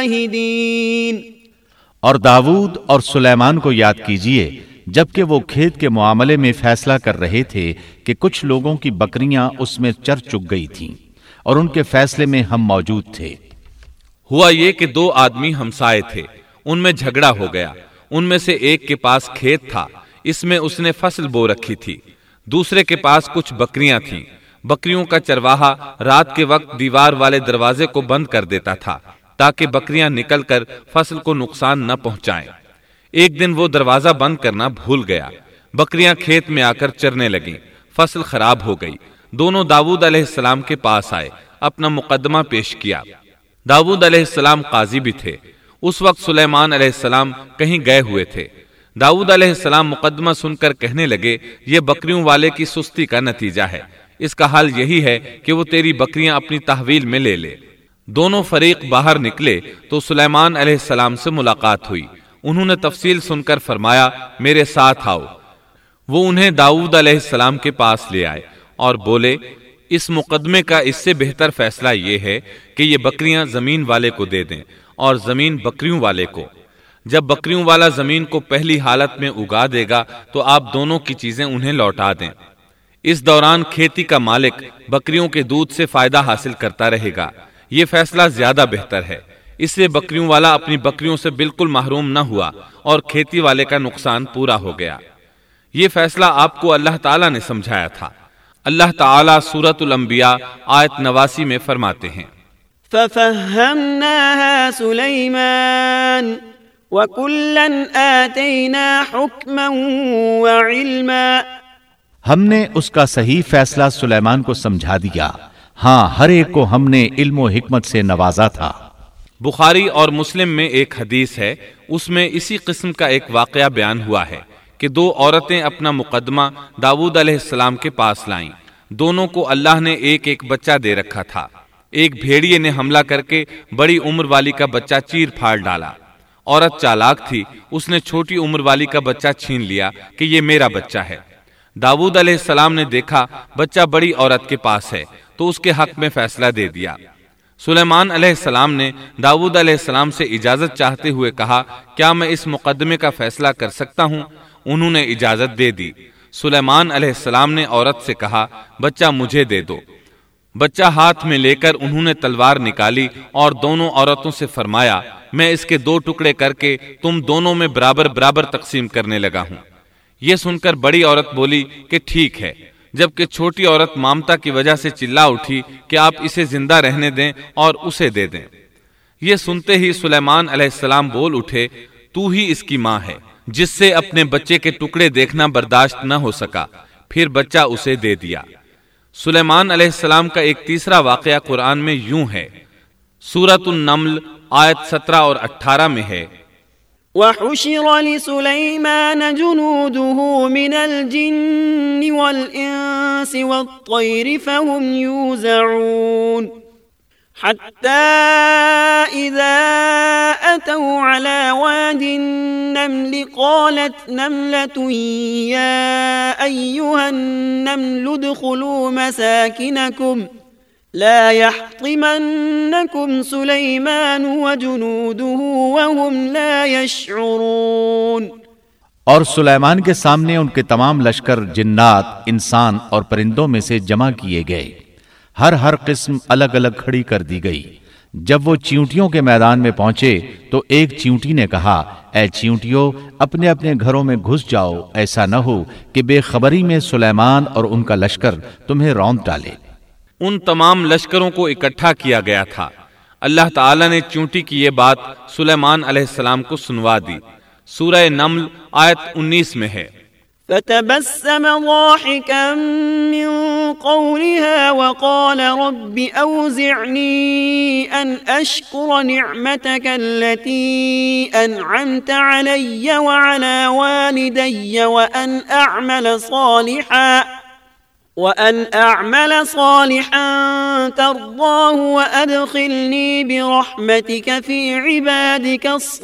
شَاهِدِينَ۔ اور داؤد اور سلیمان کو یاد کیجئے جبکہ وہ کھیت کے معاملے میں فیصلہ کر رہے تھے کہ کچھ لوگوں کی بکریاں اس میں چر چگ گئی تھیں اور ان کے فیصلے میں ہم موجود تھے۔ ہوا یہ کہ دو آدمی ہمسائے تھے، ان میں جھگڑا ہو گیا۔ ان میں سے ایک کے پاس کھیت تھا، اس میں اس نے فصل بو رکھی تھی، دوسرے کے پاس کچھ بکریاں تھیں۔ بکریوں کا چرواہا رات کے وقت دیوار والے دروازے کو بند کر دیتا تھا تاکہ بکریاں نکل کر فصل کو نقصان نہ پہنچائیں۔ ایک دن وہ دروازہ بند کرنا بھول گیا، بکریاں کھیت میں آ کر چرنے لگیں، فصل خراب ہو گئی۔ دونوں داؤد علیہ السلام کے پاس آئے، اپنا مقدمہ پیش کیا۔ داؤد علیہ السلام قاضی بھی تھے۔ اس وقت سلیمان علیہ السلام کہیں گئے ہوئے تھے۔ داؤد علیہ السلام مقدمہ سن کر کہنے لگے، یہ بکریوں والے کی سستی کا نتیجہ ہے، اس کا حل یہی ہے کہ وہ تیری بکریاں اپنی تحویل میں لے لے۔ دونوں فریق باہر نکلے تو سلیمان علیہ السلام سے ملاقات ہوئی۔ انہوں نے تفصیل سن کر فرمایا، میرے ساتھ آؤ۔ وہ انہیں داؤد علیہ السلام کے پاس لے آئے اور بولے، اس مقدمے کا اس سے بہتر فیصلہ یہ ہے کہ یہ بکریاں زمین والے کو دے دیں اور زمین بکریوں والے کو۔ جب بکریوں والا زمین کو پہلی حالت میں اگا دے گا تو آپ دونوں کی چیزیں انہیں لوٹا دیں۔ اس دوران کھیتی کا مالک بکریوں کے دودھ سے فائدہ حاصل کرتا رہے گا۔ یہ فیصلہ زیادہ بہتر ہے، اس سے بکریوں والا اپنی بکریوں سے بالکل محروم نہ ہوا اور کھیتی والے کا نقصان پورا ہو گیا۔ یہ فیصلہ آپ کو اللہ تعالیٰ نے سمجھایا تھا۔ اللہ تعالیٰ سورۃ الانبیاء آیت 89 میں فرماتے ہیں، فَفَهَّمْنَاهَا سُلَيْمَانَ وَكُلًّا آتَيْنَا حُكْمًا وَعِلْمًا۔ ہم نے اس کا صحیح فیصلہ سلیمان کو سمجھا دیا، ہاں ہر ایک کو ہم نے علم و حکمت سے نوازا تھا۔ بخاری اور مسلم میں ایک حدیث ہے، اس میں اسی قسم کا ایک واقعہ بیان ہوا ہے کہ دو عورتیں اپنا مقدمہ داؤد علیہ السلام کے پاس لائیں۔ دونوں کو اللہ نے ایک ایک بچہ دے رکھا تھا۔ ایک بھیڑیے نے حملہ کر کے بڑی عمر والی کا بچہ چیر پھاڑ ڈالا۔ عورت چالاک تھی، اس نے چھوٹی عمر والی کا بچہ چھین لیا کہ یہ میرا بچہ ہے۔ داؤد علیہ السلام نے دیکھا بچہ بڑی عورت کے پاس ہے تو اس کے حق میں فیصلہ دے دیا۔ سلیمان علیہ السلام نے داؤد علیہ السلام سے اجازت چاہتے ہوئے کہا، کیا میں اس مقدمے کا فیصلہ کر سکتا ہوں؟ انہوں نے اجازت دے دی۔ سلیمان علیہ السلام نے عورت سے کہا، بچہ مجھے دے دو۔ بچہ ہاتھ میں لے کر انہوں نے تلوار نکالی اور دونوں عورتوں سے فرمایا، میں اس کے 2 ٹکڑے کر کے تم دونوں میں برابر برابر تقسیم کرنے لگا ہوں۔ یہ سن کر بڑی عورت بولی کہ ٹھیک ہے، جبکہ چھوٹی عورت مامتا کی وجہ سے چلا اٹھی کہ آپ اسے زندہ رہنے دیں اور اسے دے دیں۔ یہ سنتے ہی سلیمان علیہ السلام بول اٹھے، تو ہی اس کی ماں ہے، جس سے اپنے بچے کے ٹکڑے دیکھنا برداشت نہ ہو سکا، پھر بچہ اسے دے دیا۔ سلیمان علیہ السلام کا ایک تیسرا واقعہ قرآن میں یوں ہے، سورۃ النمل آیت 17 اور 18 میں ہے، وحشر لسليمان جنوده من الجن والإنس والطير فهم يوزعون حتى إذا أتوا على واد النمل قالت نملة يا أيها النمل ادخلوا مساكنكم لا يحطمنكم سليمان وجنوده وهم لا يشعرون۔ اور سلیمان کے سامنے ان کے تمام لشکر جنات، انسان اور پرندوں میں سے جمع کیے گئے، ہر قسم الگ الگ کھڑی کر دی گئی۔ جب وہ چیونٹیوں کے میدان میں پہنچے تو ایک چیونٹی نے کہا، اے چیونٹیوں، اپنے اپنے گھروں میں گھس جاؤ، ایسا نہ ہو کہ بے خبری میں سلیمان اور ان کا لشکر تمہیں روند ڈالے۔ ان تمام لشکروں کو اکٹھا کیا گیا تھا۔ اللہ تعالیٰ نے چونٹی کی یہ بات سلیمان علیہ السلام کو سنوا دی۔ سورہ نمل آیت 19 میں ہے، فتبسم ضاحكا من قولها وقال رب أوزعني أن أشكر نعمتك التي أنعمت علي وعلى والدي وأن أعمل صالحا ترضاه وأدخلني برحمتك في عبادك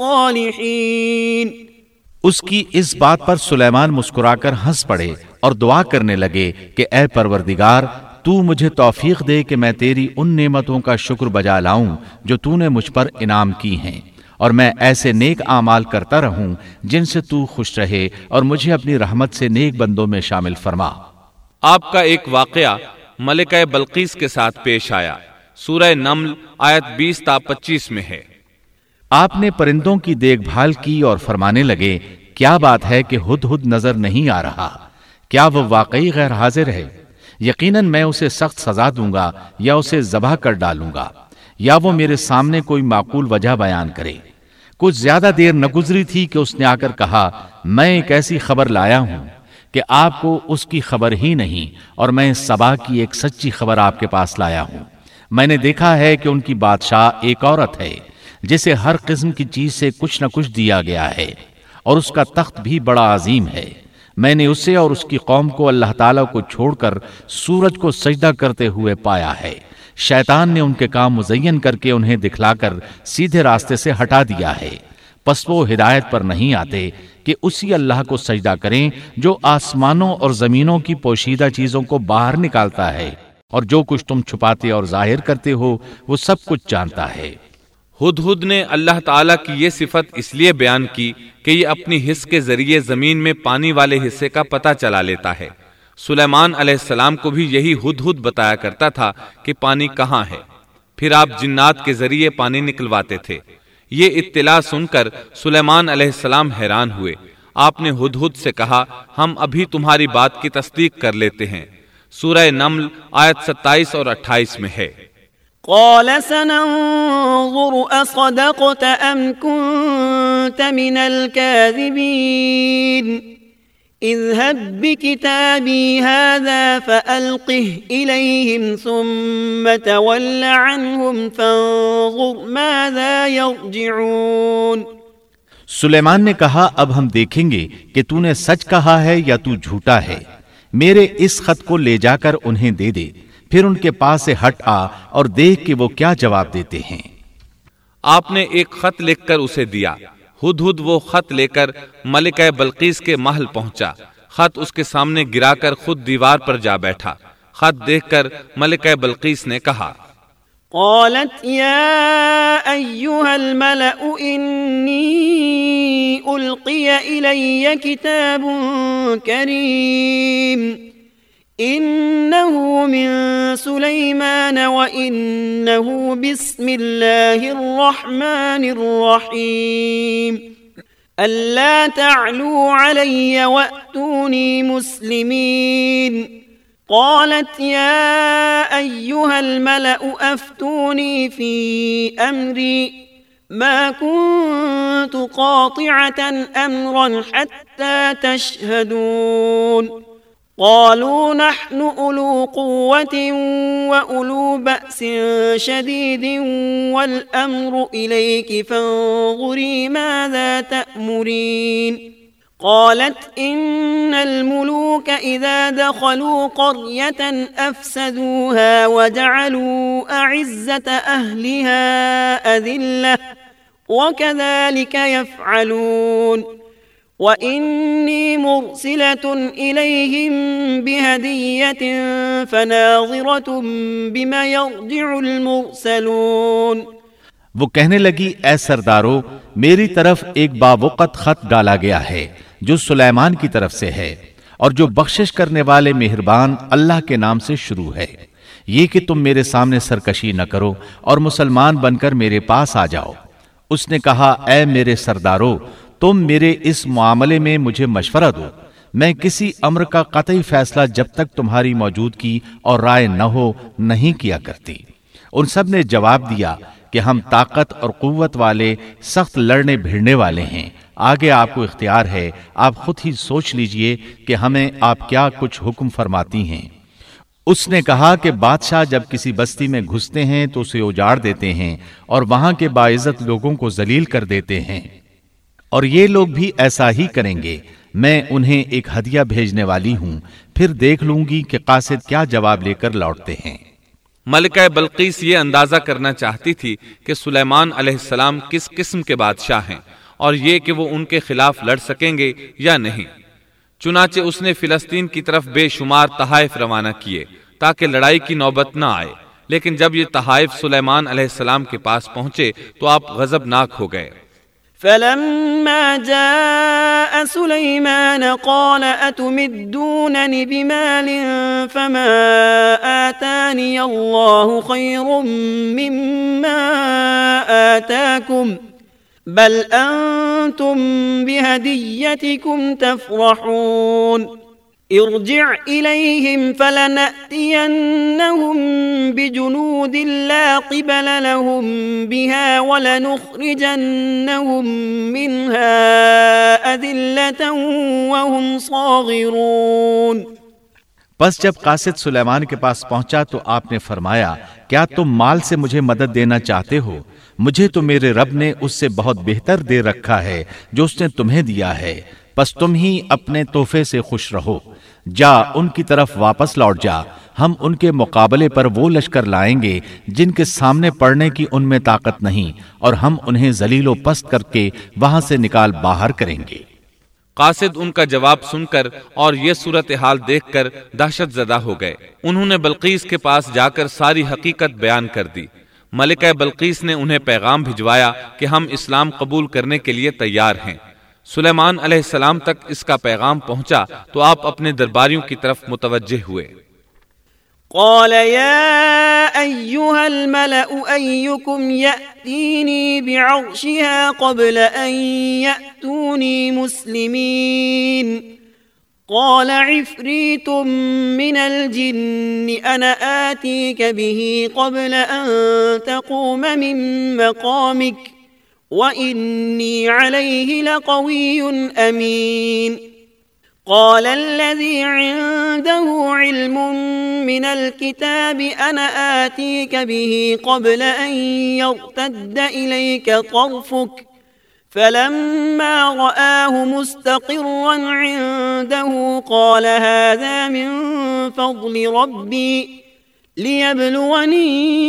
الصالحين۔ اس کی اس بات پر سلیمان مسکرا کر ہنس پڑے اور دعا کرنے لگے کہ اے پروردگار، تو مجھے توفیق دے کہ میں تیری ان نعمتوں کا شکر بجا لاؤں جو تو نے مجھ پر انعام کی ہیں، اور میں ایسے نیک اعمال کرتا رہوں جن سے تو خوش رہے، اور مجھے اپنی رحمت سے نیک بندوں میں شامل فرما۔ آپ کا ایک واقعہ ملکہ بلقیس کے ساتھ پیش آیا۔ سورہ نمل آیت 20 تا 25 میں ہے، آپ نے پرندوں کی دیکھ بھال کی اور فرمانے لگے، کیا بات ہے کہ ہدہد نظر نہیں آ رہا؟ کیا وہ واقعی غیر حاضر ہے؟ یقیناً میں اسے سخت سزا دوں گا یا اسے ذبح کر ڈالوں گا، یا وہ میرے سامنے کوئی معقول وجہ بیان کرے۔ کچھ زیادہ دیر نہ گزری تھی کہ اس نے آ کر کہا، میں ایک ایسی خبر لایا ہوں کہ آپ کو اس کی خبر ہی نہیں، اور میں سبا کی ایک سچی خبر آپ کے پاس لایا ہوں۔ میں نے دیکھا ہے کہ ان کی بادشاہ ایک عورت ہے جسے ہر قسم کی چیز سے کچھ نہ کچھ دیا گیا ہے، اور اس کا تخت بھی بڑا عظیم ہے۔ میں نے اسے اور اس کی قوم کو اللہ تعالیٰ کو چھوڑ کر سورج کو سجدہ کرتے ہوئے پایا ہے۔ شیطان نے ان کے کام مزین کر کے انہیں دکھلا کر سیدھے راستے سے ہٹا دیا ہے، پس وہ ہدایت پر نہیں آتے کہ اسی اللہ کو سجدہ کریں جو آسمانوں اور زمینوں کی پوشیدہ چیزوں کو باہر نکالتا ہے، اور جو کچھ تم چھپاتے اور ظاہر کرتے ہو وہ سب کچھ جانتا ہے۔ ہدہد نے اللہ تعالیٰ کی یہ صفت اس لیے بیان کی کہ یہ اپنی حس کے ذریعے زمین میں پانی والے حصے کا پتہ چلا لیتا ہے۔ سلیمان علیہ السلام کو بھی یہی ہدہد بتایا کرتا تھا کہ پانی کہاں ہے، پھر آپ جنات کے ذریعے پانی نکلواتے تھے۔ یہ اطلاع سن کر سلیمان علیہ السلام حیران ہوئے۔ آپ نے ہدہد سے کہا، ہم ابھی تمہاری بات کی تصدیق کر لیتے ہیں۔ سورہ نمل آیت 27 اور 28 میں ہے، قال سننظر اصدقت ام كنت من الكاذبين اذهب بكتابي هذا فألقه إليهم ثم تول عنهم فانظر ماذا يرجعون۔ سلیمان نے کہا، اب ہم دیکھیں گے کہ تو نے سچ کہا ہے یا تو جھوٹا ہے۔ میرے اس خط کو لے جا کر انہیں دے دے، پھر ان کے پاس سے ہٹ آ اور دیکھ کہ وہ کیا جواب دیتے ہیں۔ آپ نے ایک خط لکھ کر اسے دیا۔ ہدہد وہ خط لے کر ملکہ بلقیس کے محل پہنچا۔ خط اس کے سامنے گرا کر خود دیوار پر جا بیٹھا۔ خط دیکھ کر ملکہ بلقیس نے کہا، قالت يا أيها الملأ إني ألقي إلي كتاب كريم إنه من سليمان وإنه بسم الله الرحمن الرحيم ألا تعلوا علي وأتوني مسلمين۔ قالت يا أيها الملأ أفتوني في أمري ما كنت قاطعة أمرا حتى تشهدون۔ قالوا نحن أولو قوة وأولو بأس شديد والأمر إليك فانظري ماذا تأمرين قالت إن الملوك إذا دخلوا قرية أفسدوها وجعلوا أعزة أهلها أذلة وكذلك يفعلون وإني مرسلة إليهم بهدية فناظرة بما يرجع المرسلون۔ وہ کہنے لگی اے سردارو، میری طرف ایک باوقت خط ڈالا گیا ہے جو سلیمان کی طرف سے ہے، اور جو بخشش کرنے والے مہربان اللہ کے نام سے شروع ہے، یہ کہ تم میرے سامنے سرکشی نہ کرو اور مسلمان بن کر میرے پاس آ جاؤ۔ اس نے کہا اے میرے سردارو، تم میرے اس معاملے میں مجھے مشورہ دو، میں کسی امر کا قطعی فیصلہ جب تک تمہاری موجودگی اور رائے نہ ہو نہیں کیا کرتی۔ ان سب نے جواب دیا کہ ہم طاقت اور قوت والے، سخت لڑنے بھیڑنے والے ہیں، آگے آپ کو اختیار ہے، آپ خود ہی سوچ لیجئے کہ ہمیں آپ کیا کچھ حکم فرماتی ہیں۔ اس نے کہا کہ بادشاہ جب کسی بستی میں گھستے ہیں تو اسے اجاڑ دیتے ہیں اور وہاں کے باعزت لوگوں کو ذلیل کر دیتے ہیں، اور یہ لوگ بھی ایسا ہی کریں گے۔ میں انہیں ایک ہدیہ بھیجنے والی ہوں، پھر دیکھ لوں گی کہ قاصد کیا جواب لے کر لوٹتے ہیں۔ ملکہ بلقیس یہ اندازہ کرنا چاہتی تھی کہ سلیمان علیہ السلام کس قسم کے بادشاہ ہیں، اور یہ کہ وہ ان کے خلاف لڑ سکیں گے یا نہیں۔ چنانچہ اس نے فلسطین کی طرف بے شمار تحائف روانہ کیے تاکہ لڑائی کی نوبت نہ آئے، لیکن جب یہ تحائف سلیمان علیہ السلام کے پاس پہنچے تو آپ غضبناک ہو گئے۔ فلما جاء سليمان قال أتمدونني بمال فما آتاني الله خير مما آتاكم بل أنتم بهديتكم تفرحون ارجع إليهم فلنأتينهم بجنود لا قبل لهم بها ولنخرجنهم منها أذلة وهم صاغرون۔ پس جب قاصد سلیمان کے پاس پہنچا تو آپ نے فرمایا کیا تم مال سے مجھے مدد دینا چاہتے ہو؟ مجھے تو میرے رب نے اس سے بہت بہتر دے رکھا ہے جو اس نے تمہیں دیا ہے، پس تم ہی اپنے تحفے سے خوش رہو۔ جا ان کی طرف واپس لوٹ جا، ہم ان کے مقابلے پر وہ لشکر لائیں گے جن کے سامنے پڑنے کی ان میں طاقت نہیں، اور ہم انہیں ذلیل و پست کر کے وہاں سے نکال باہر کریں گے۔ قاصد ان کا جواب سن کر اور یہ صورتحال دیکھ کر دہشت زدہ ہو گئے۔ انہوں نے بلقیس کے پاس جا کر ساری حقیقت بیان کر دی۔ ملکہ بلقیس نے انہیں پیغام بھجوایا کہ ہم اسلام قبول کرنے کے لیے تیار ہیں۔ سلیمان علیہ السلام تک اس کا پیغام پہنچا تو آپ اپنے درباریوں کی طرف متوجہ ہوئے۔ قال يا أيها الملأ أيكم يأتيني بعرشها قبل أن يأتوني مسلمين قال عفريت من الجن أنا آتيك به قبل أن تقوم من مقامك وإني عليه لقوي أمين قال الذي عنده علم من الكتاب أنا آتيك به قبل أن يرتد إليك طرفك فلما رآه مستقرا عنده قال هذا من فضل ربي ليبلوني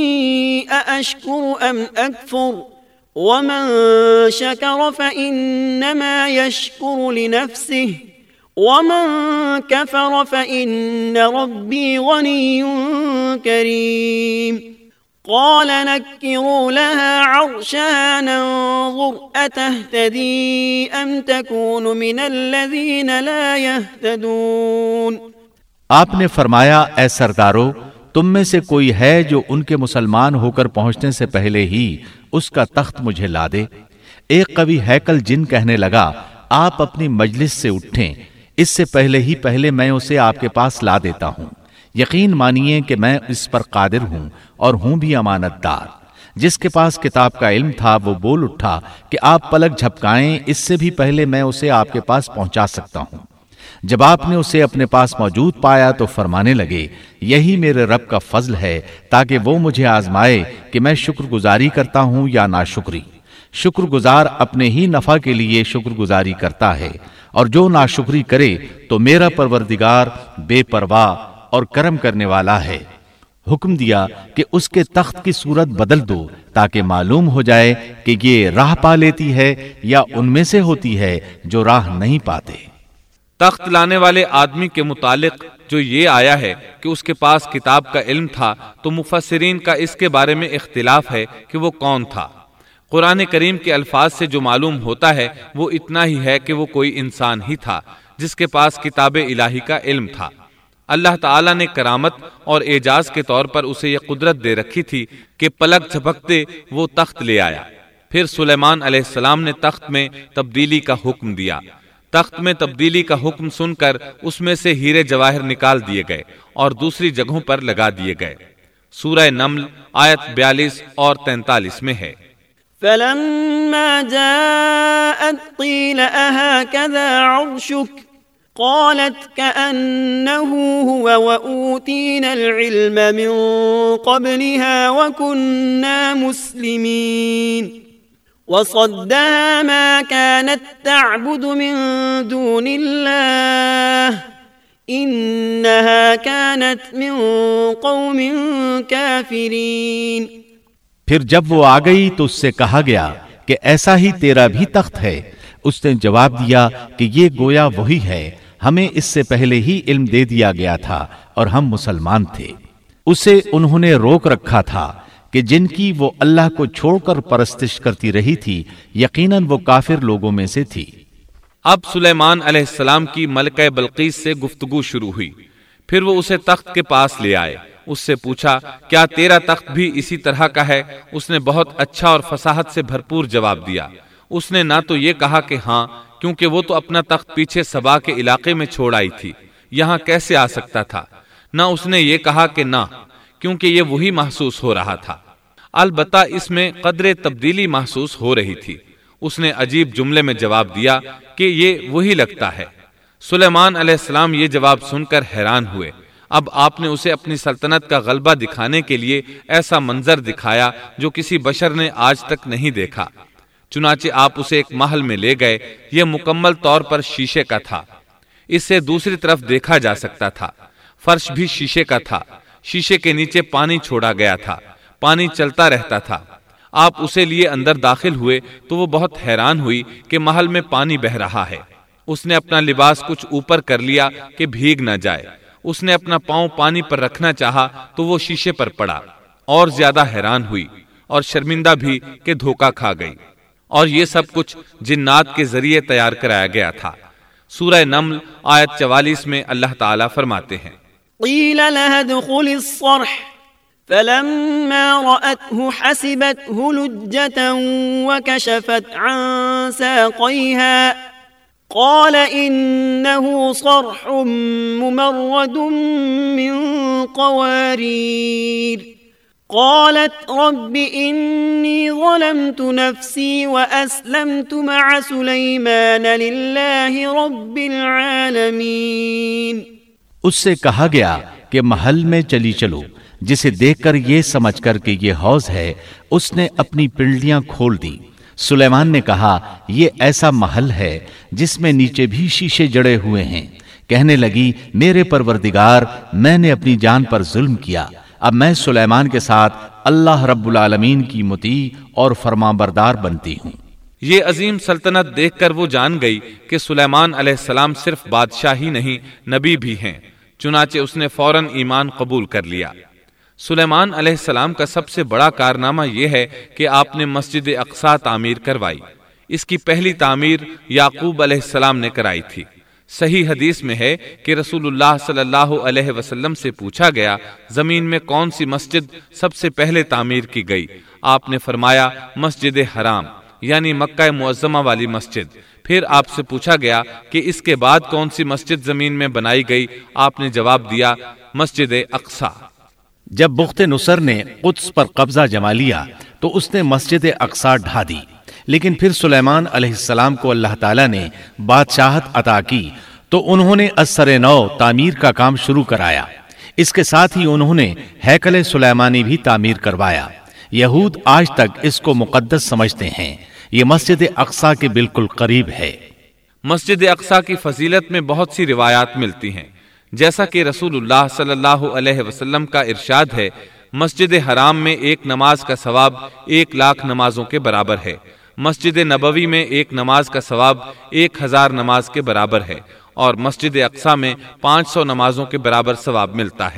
أأشكر أم أكفر ومن شكر فإنما يشكر لنفسه ومن كفر فإن ربي غني كريم قال نكروا لها عرشها ننظر أتهتدي أم تكون من الذين لا يهتدون۔ آپ نے فرمایا اے سردارو، تم میں سے کوئی ہے جو ان کے مسلمان ہو کر پہنچنے سے پہلے ہی اس کا تخت مجھے لا دے۔ ایک قوی ہیکل جن کہنے لگا آپ اپنی مجلس سے اٹھیں، اس سے پہلے میں اسے آپ کے پاس لا دیتا ہوں۔ یقین مانیے کہ میں اس پر قادر ہوں اور ہوں بھی امانت دار۔ جس کے پاس کتاب کا علم تھا وہ بول اٹھا کہ آپ پلک جھپکائیں، اس سے بھی پہلے میں اسے آپ کے پاس پہنچا سکتا ہوں۔ جب آپ نے اسے اپنے پاس موجود پایا تو فرمانے لگے یہی میرے رب کا فضل ہے تاکہ وہ مجھے آزمائے کہ میں شکر گزاری کرتا ہوں یا ناشکری۔ شکر گزار اپنے ہی نفع کے لیے شکر گزاری کرتا ہے، اور جو ناشکری کرے تو میرا پروردگار بے پرواہ اور کرم کرنے والا ہے۔ حکم دیا کہ اس کے تخت کی صورت بدل دو تاکہ معلوم ہو جائے کہ یہ راہ پا لیتی ہے یا ان میں سے ہوتی ہے جو راہ نہیں پاتے۔ تخت لانے والے آدمی کے متعلق جو یہ آیا ہے کہ اس کے پاس کتاب کا علم تھا، تو مفسرین کا اس کے بارے میں اختلاف ہے کہ وہ کون تھا۔ قرآن کریم کے الفاظ سے جو معلوم ہوتا ہے وہ اتنا ہی ہے کہ وہ کوئی انسان ہی تھا جس کے پاس کتاب الہی کا علم تھا۔ اللہ تعالیٰ نے کرامت اور اعجاز کے طور پر اسے یہ قدرت دے رکھی تھی کہ پلک جھپکتے وہ تخت لے آیا۔ پھر سلیمان علیہ السلام نے تخت میں تبدیلی کا حکم دیا۔ تخت میں تبدیلی کا حکم سن کر اس میں سے ہیرے جواہر نکال دیے گئے اور دوسری جگہوں پر لگا دیے گئے۔ سورہ نمل آیت 42 اور 43 میں ہے۔ فلما جاءت قيل أهكذا عرشك قالت كأنه هو وأوتينا العلم من قبلها وكنا مسلمين وصدها ما كانت تعبد من دون الله إنها كانت من قوم كافرين۔ پھر جب وہ آ گئی تو اس سے کہا گیا کہ ایسا ہی تیرا بھی تخت ہے۔ اس نے جواب دیا کہ یہ گویا وہی ہے، ہمیں اس سے پہلے ہی علم دے دیا گیا تھا اور ہم مسلمان تھے۔ اسے انہوں نے روک رکھا تھا کہ جن کی وہ اللہ کو چھوڑ کر پرستش کرتی رہی تھی، یقیناً وہ کافر لوگوں میں سے تھی۔ اب سلیمان علیہ السلام کی ملکہ بلقیس سے گفتگو شروع ہوئی۔ پھر وہ اسے تخت کے پاس لے آئے۔ اس سے پوچھا کیا تیرا تخت بھی اسی طرح کا ہے؟ اس نے بہت اچھا اور فصاحت سے بھرپور جواب دیا۔ اس نے نہ تو یہ کہا کہ ہاں، کیونکہ وہ تو اپنا تخت پیچھے سبا کے علاقے میں چھوڑ آئی تھی، یہاں کیسے آ سکتا تھا، نہ اس نے یہ کہا کہ نہ، کیونکہ یہ وہی محسوس ہو رہا تھا۔ البتہ اس میں قدر تبدیلی محسوس ہو رہی تھی۔ اس نے عجیب جملے میں جواب دیا کہ یہ وہی لگتا ہے۔ سلیمان علیہ السلام یہ جواب سن کر حیران ہوئے۔ اب آپ نے اسے اپنی سلطنت کا غلبہ دکھانے کے لیے ایسا منظر دکھایا جو کسی بشر نے آج تک نہیں دیکھا۔ چنانچہ آپ اسے ایک محل میں لے گئے۔ یہ مکمل طور پر شیشے کا تھا۔ اس سے دوسری طرف دیکھا جا سکتا تھا۔ فرش بھی شیشے کا تھا۔ شیشے کے نیچے پانی چھوڑا گیا تھا۔ پانی چلتا رہتا تھا۔ آپ اسے لیے اندر داخل ہوئے تو وہ بہت حیران ہوئی کہ محل میں پانی بہہ رہا ہے۔ اس نے اپنا لباس کچھ اوپر کر لیا کہ بھیگ نہ جائے۔ اس نے اپنا پاؤں پانی پر رکھنا چاہا تو وہ شیشے پر پڑا۔ اور زیادہ حیران ہوئی اور شرمندہ بھی کہ دھوکہ کھا گئی۔ اور یہ سب کچھ جنات کے ذریعے تیار کرایا گیا تھا۔ سورہ نمل آیت 44 میں اللہ تعالیٰ فرماتے ہیں قیل لها ادخل الصرح فلما رأته حسبته لجة وكشفت عن ساقيها قال إنه صرح ممرد من قوارير قالت رب إني ظلمت نفسي وأسلمت مع سليمان لله رب العالمين۔ اس سے کہا گیا کہ محل میں چلی چلو، جسے دیکھ کر یہ سمجھ کر کہ یہ حوض ہے، اس نے اپنی پنڈلیاں کھول دی۔ سلیمان نے کہا یہ ایسا محل ہے جس میں نیچے بھی شیشے جڑے ہوئے ہیں۔ کہنے لگی میرے پروردگار، میں نے اپنی جان پر ظلم کیا، اب میں سلیمان کے ساتھ اللہ رب العالمین کی مطیع اور فرمانبردار بنتی ہوں۔ یہ عظیم سلطنت دیکھ کر وہ جان گئی کہ سلیمان علیہ السلام صرف بادشاہ ہی نہیں، نبی بھی ہیں۔ چنانچہ اس نے فوراً ایمان قبول کر لیا۔ سلیمان علیہ السلام کا سب سے بڑا کارنامہ یہ ہے کہ آپ نے مسجد اقصی تعمیر کروائی۔ اس کی پہلی تعمیر یعقوب علیہ السلام نے کرائی تھی۔ صحیح حدیث میں ہے کہ رسول اللہ صلی اللہ علیہ وسلم سے پوچھا گیا زمین میں کون سی مسجد سب سے پہلے تعمیر کی گئی؟ آپ نے فرمایا مسجد حرام، یعنی مکہ معظمہ والی مسجد۔ پھر آپ سے پوچھا گیا کہ اس کے بعد کون سی مسجد زمین میں بنائی گئی؟ آپ نے جواب دیا مسجد اقصی۔ جب بخت نصر نے قدس پر قبضہ جما لیا تو اس نے مسجد اقصی ڈھا دی، لیکن پھر سلیمان علیہ السلام کو اللہ تعالیٰ نے بادشاہت عطا کی تو انہوں نے ازسر نو تعمیر کا کام شروع کرایا۔ اس کے ساتھ ہی انہوں نے ہیکل سلیمانی بھی تعمیر کروایا۔ یہود آج تک اس کو مقدس سمجھتے ہیں۔ یہ مسجد اقصی کے بالکل قریب ہے۔ مسجد اقصی کی فضیلت میں بہت سی روایات ملتی ہیں، جیسا کہ رسول اللہ صلی اللہ علیہ وسلم کا ارشاد ہے، مسجد حرام میں ایک نماز کا ثواب 1,00,000 نمازوں کے برابر ہے، مسجد نبوی میں ایک نماز کا ثواب 1000 نماز کے برابر ہے، اور مسجد اقصی میں 500 نمازوں کے برابر ثواب ملتا ہے۔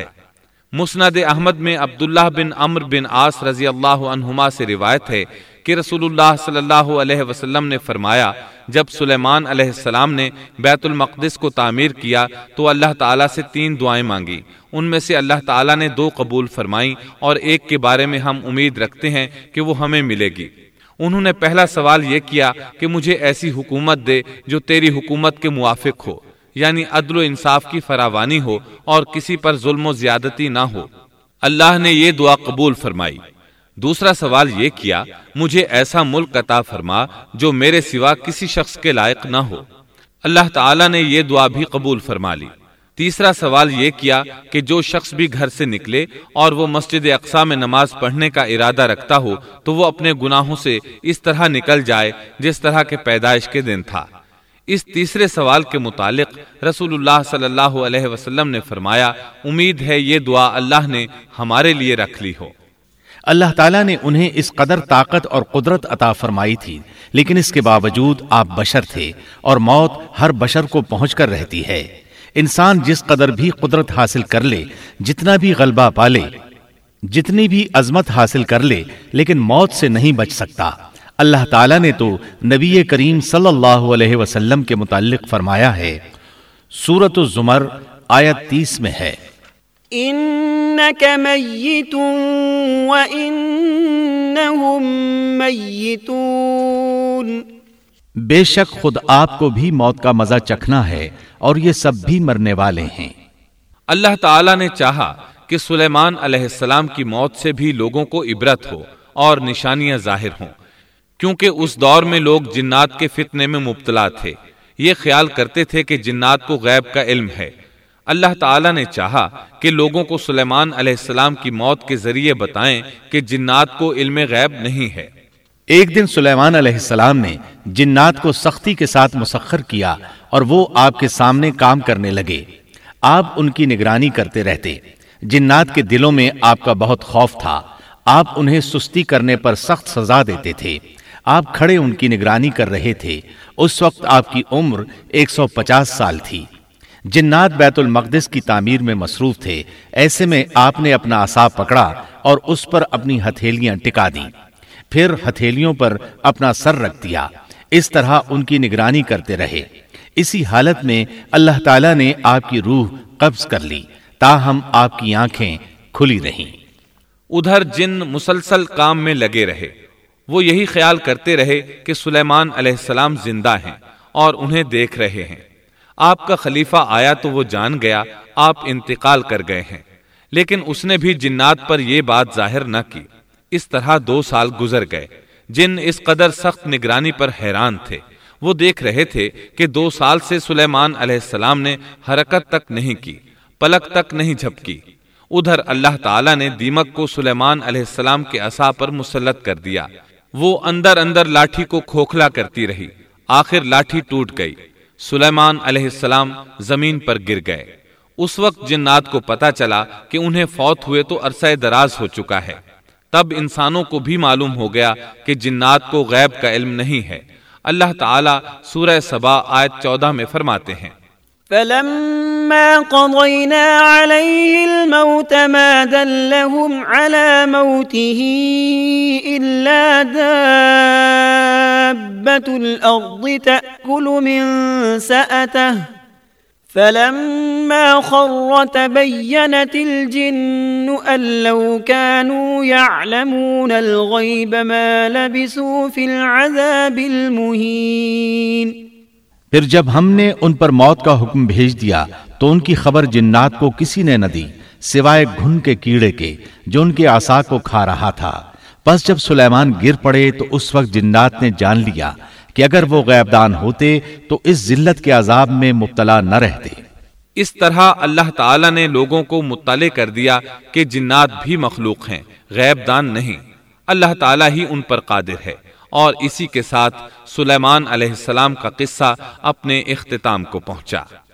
مسند احمد میں عبداللہ بن عمرو بن عاص رضی اللہ عنہما سے روایت ہے کہ رسول اللہ صلی اللہ علیہ وسلم نے فرمایا، جب سلیمان علیہ السلام نے بیت المقدس کو تعمیر کیا تو اللہ تعالیٰ سے 3 دعائیں مانگی، ان میں سے اللہ تعالیٰ نے 2 قبول فرمائیں اور ایک کے بارے میں ہم امید رکھتے ہیں کہ وہ ہمیں ملے گی۔ انہوں نے پہلا سوال یہ کیا کہ مجھے ایسی حکومت دے جو تیری حکومت کے موافق ہو، یعنی عدل و انصاف کی فراوانی ہو اور کسی پر ظلم و زیادتی نہ ہو۔ اللہ نے یہ دعا قبول فرمائی۔ دوسرا سوال یہ کیا، مجھے ایسا ملک عطا فرما جو میرے سوا کسی شخص کے لائق نہ ہو۔ اللہ تعالیٰ نے یہ دعا بھی قبول فرما لی۔ تیسرا سوال یہ کیا کہ جو شخص بھی گھر سے نکلے اور وہ مسجد اقصی میں نماز پڑھنے کا ارادہ رکھتا ہو تو وہ اپنے گناہوں سے اس طرح نکل جائے جس طرح کے پیدائش کے دن تھا۔ اس تیسرے سوال کے متعلق رسول اللہ صلی اللہ علیہ وسلم نے فرمایا، امید ہے یہ دعا اللہ نے ہمارے لیے رکھ لی ہو۔ اللہ تعالیٰ نے انہیں اس قدر طاقت اور قدرت عطا فرمائی تھی، لیکن اس کے باوجود آپ بشر تھے اور موت ہر بشر کو پہنچ کر رہتی ہے۔ انسان جس قدر بھی قدرت حاصل کر لے، جتنا بھی غلبہ پالے، جتنی بھی عظمت حاصل کر لے، لیکن موت سے نہیں بچ سکتا۔ اللہ تعالیٰ نے تو نبی کریم صلی اللہ علیہ وسلم کے متعلق فرمایا ہے، سورۃ الزمر آیت 30 میں ہے، انک میت وانہم میتون، بے شک خود آپ کو بھی موت کا مزہ چکھنا ہے اور یہ سب بھی مرنے والے ہیں۔ اللہ تعالیٰ نے چاہا کہ سلیمان علیہ السلام کی موت سے بھی لوگوں کو عبرت ہو اور نشانیاں ظاہر ہوں، کیونکہ اس دور میں لوگ جنات کے فتنے میں مبتلا تھے۔ یہ خیال کرتے تھے کہ جنات کو غیب کا علم ہے۔ اللہ تعالیٰ نے چاہا کہ لوگوں کو سلیمان علیہ السلام کی موت کے ذریعے بتائیں کہ جنات کو علم غیب نہیں ہے۔ ایک دن سلیمان علیہ السلام نے جنات کو سختی کے ساتھ مسخر کیا اور وہ آپ کے سامنے کام کرنے لگے۔ آپ ان کی نگرانی کرتے رہتے۔ جنات کے دلوں میں آپ کا بہت خوف تھا۔ آپ انہیں سستی کرنے پر سخت سزا دیتے تھے۔ آپ کھڑے ان کی نگرانی کر رہے تھے۔ اس وقت آپ کی عمر 150 سال تھی۔ جنات بیت المقدس کی تعمیر میں مصروف تھے۔ ایسے میں آپ نے اپنا عصا پکڑا اور اس پر اپنی ہتھیلیاں ٹکا دیں، پھر ہتھیلیوں پر اپنا سر رکھ دیا۔ اس طرح ان کی نگرانی کرتے رہے۔ اسی حالت میں اللہ تعالیٰ نے آپ کی روح قبض کر لی، تاہم آپ کی آنکھیں کھلی رہیں۔ ادھر جن مسلسل کام میں لگے رہے۔ وہ یہی خیال کرتے رہے کہ سلیمان علیہ السلام زندہ ہیں اور انہیں دیکھ رہے ہیں۔ آپ کا خلیفہ آیا تو وہ جان گیا آپ انتقال کر گئے ہیں، لیکن اس نے بھی جنات پر یہ بات ظاہر نہ کی۔ اس طرح 2 سال گزر گئے۔ جن اس قدر سخت نگرانی پر حیران تھے۔ وہ دیکھ رہے تھے کہ 2 سال سے سلیمان علیہ السلام نے حرکت تک نہیں کی، پلک تک نہیں جھپکی۔ ادھر اللہ تعالیٰ نے دیمک کو سلیمان علیہ السلام کے عصا پر مسلط کر دیا۔ وہ اندر اندر لاٹھی کو کھوکھلا کرتی رہی۔ آخر لاٹھی ٹوٹ گئی۔ سلیمان علیہ السلام زمین پر گر گئے۔ اس وقت جنات کو پتا چلا کہ انہیں فوت ہوئے تو عرصہ دراز ہو چکا ہے۔ تب انسانوں کو بھی معلوم ہو گیا کہ جنات کو غیب کا علم نہیں ہے۔ اللہ تعالیٰ سورہ سبا آیت 14 میں فرماتے ہیں، فلما قضينا عليه الموت ما دلهم على موته إلا دابة الأرض تأكل من سأته فلما خر تبينت الجن أن لو كانوا يعلمون الغيب ما لبثوا في العذاب المهين۔ پھر جب ہم نے ان پر موت کا حکم بھیج دیا تو ان کی خبر جنات کو کسی نے نہ دی سوائے گھن کے کیڑے کے جو ان کے عصا کو کھا رہا تھا۔ پس جب سلیمان گر پڑے تو اس وقت جنات نے جان لیا کہ اگر وہ غیب دان ہوتے تو اس ذلت کے عذاب میں مبتلا نہ رہتے۔ اس طرح اللہ تعالیٰ نے لوگوں کو مطلع کر دیا کہ جنات بھی مخلوق ہیں، غیب دان نہیں۔ اللہ تعالیٰ ہی ان پر قادر ہے۔ اور اسی کے ساتھ سلیمان علیہ السلام کا قصہ اپنے اختتام کو پہنچا۔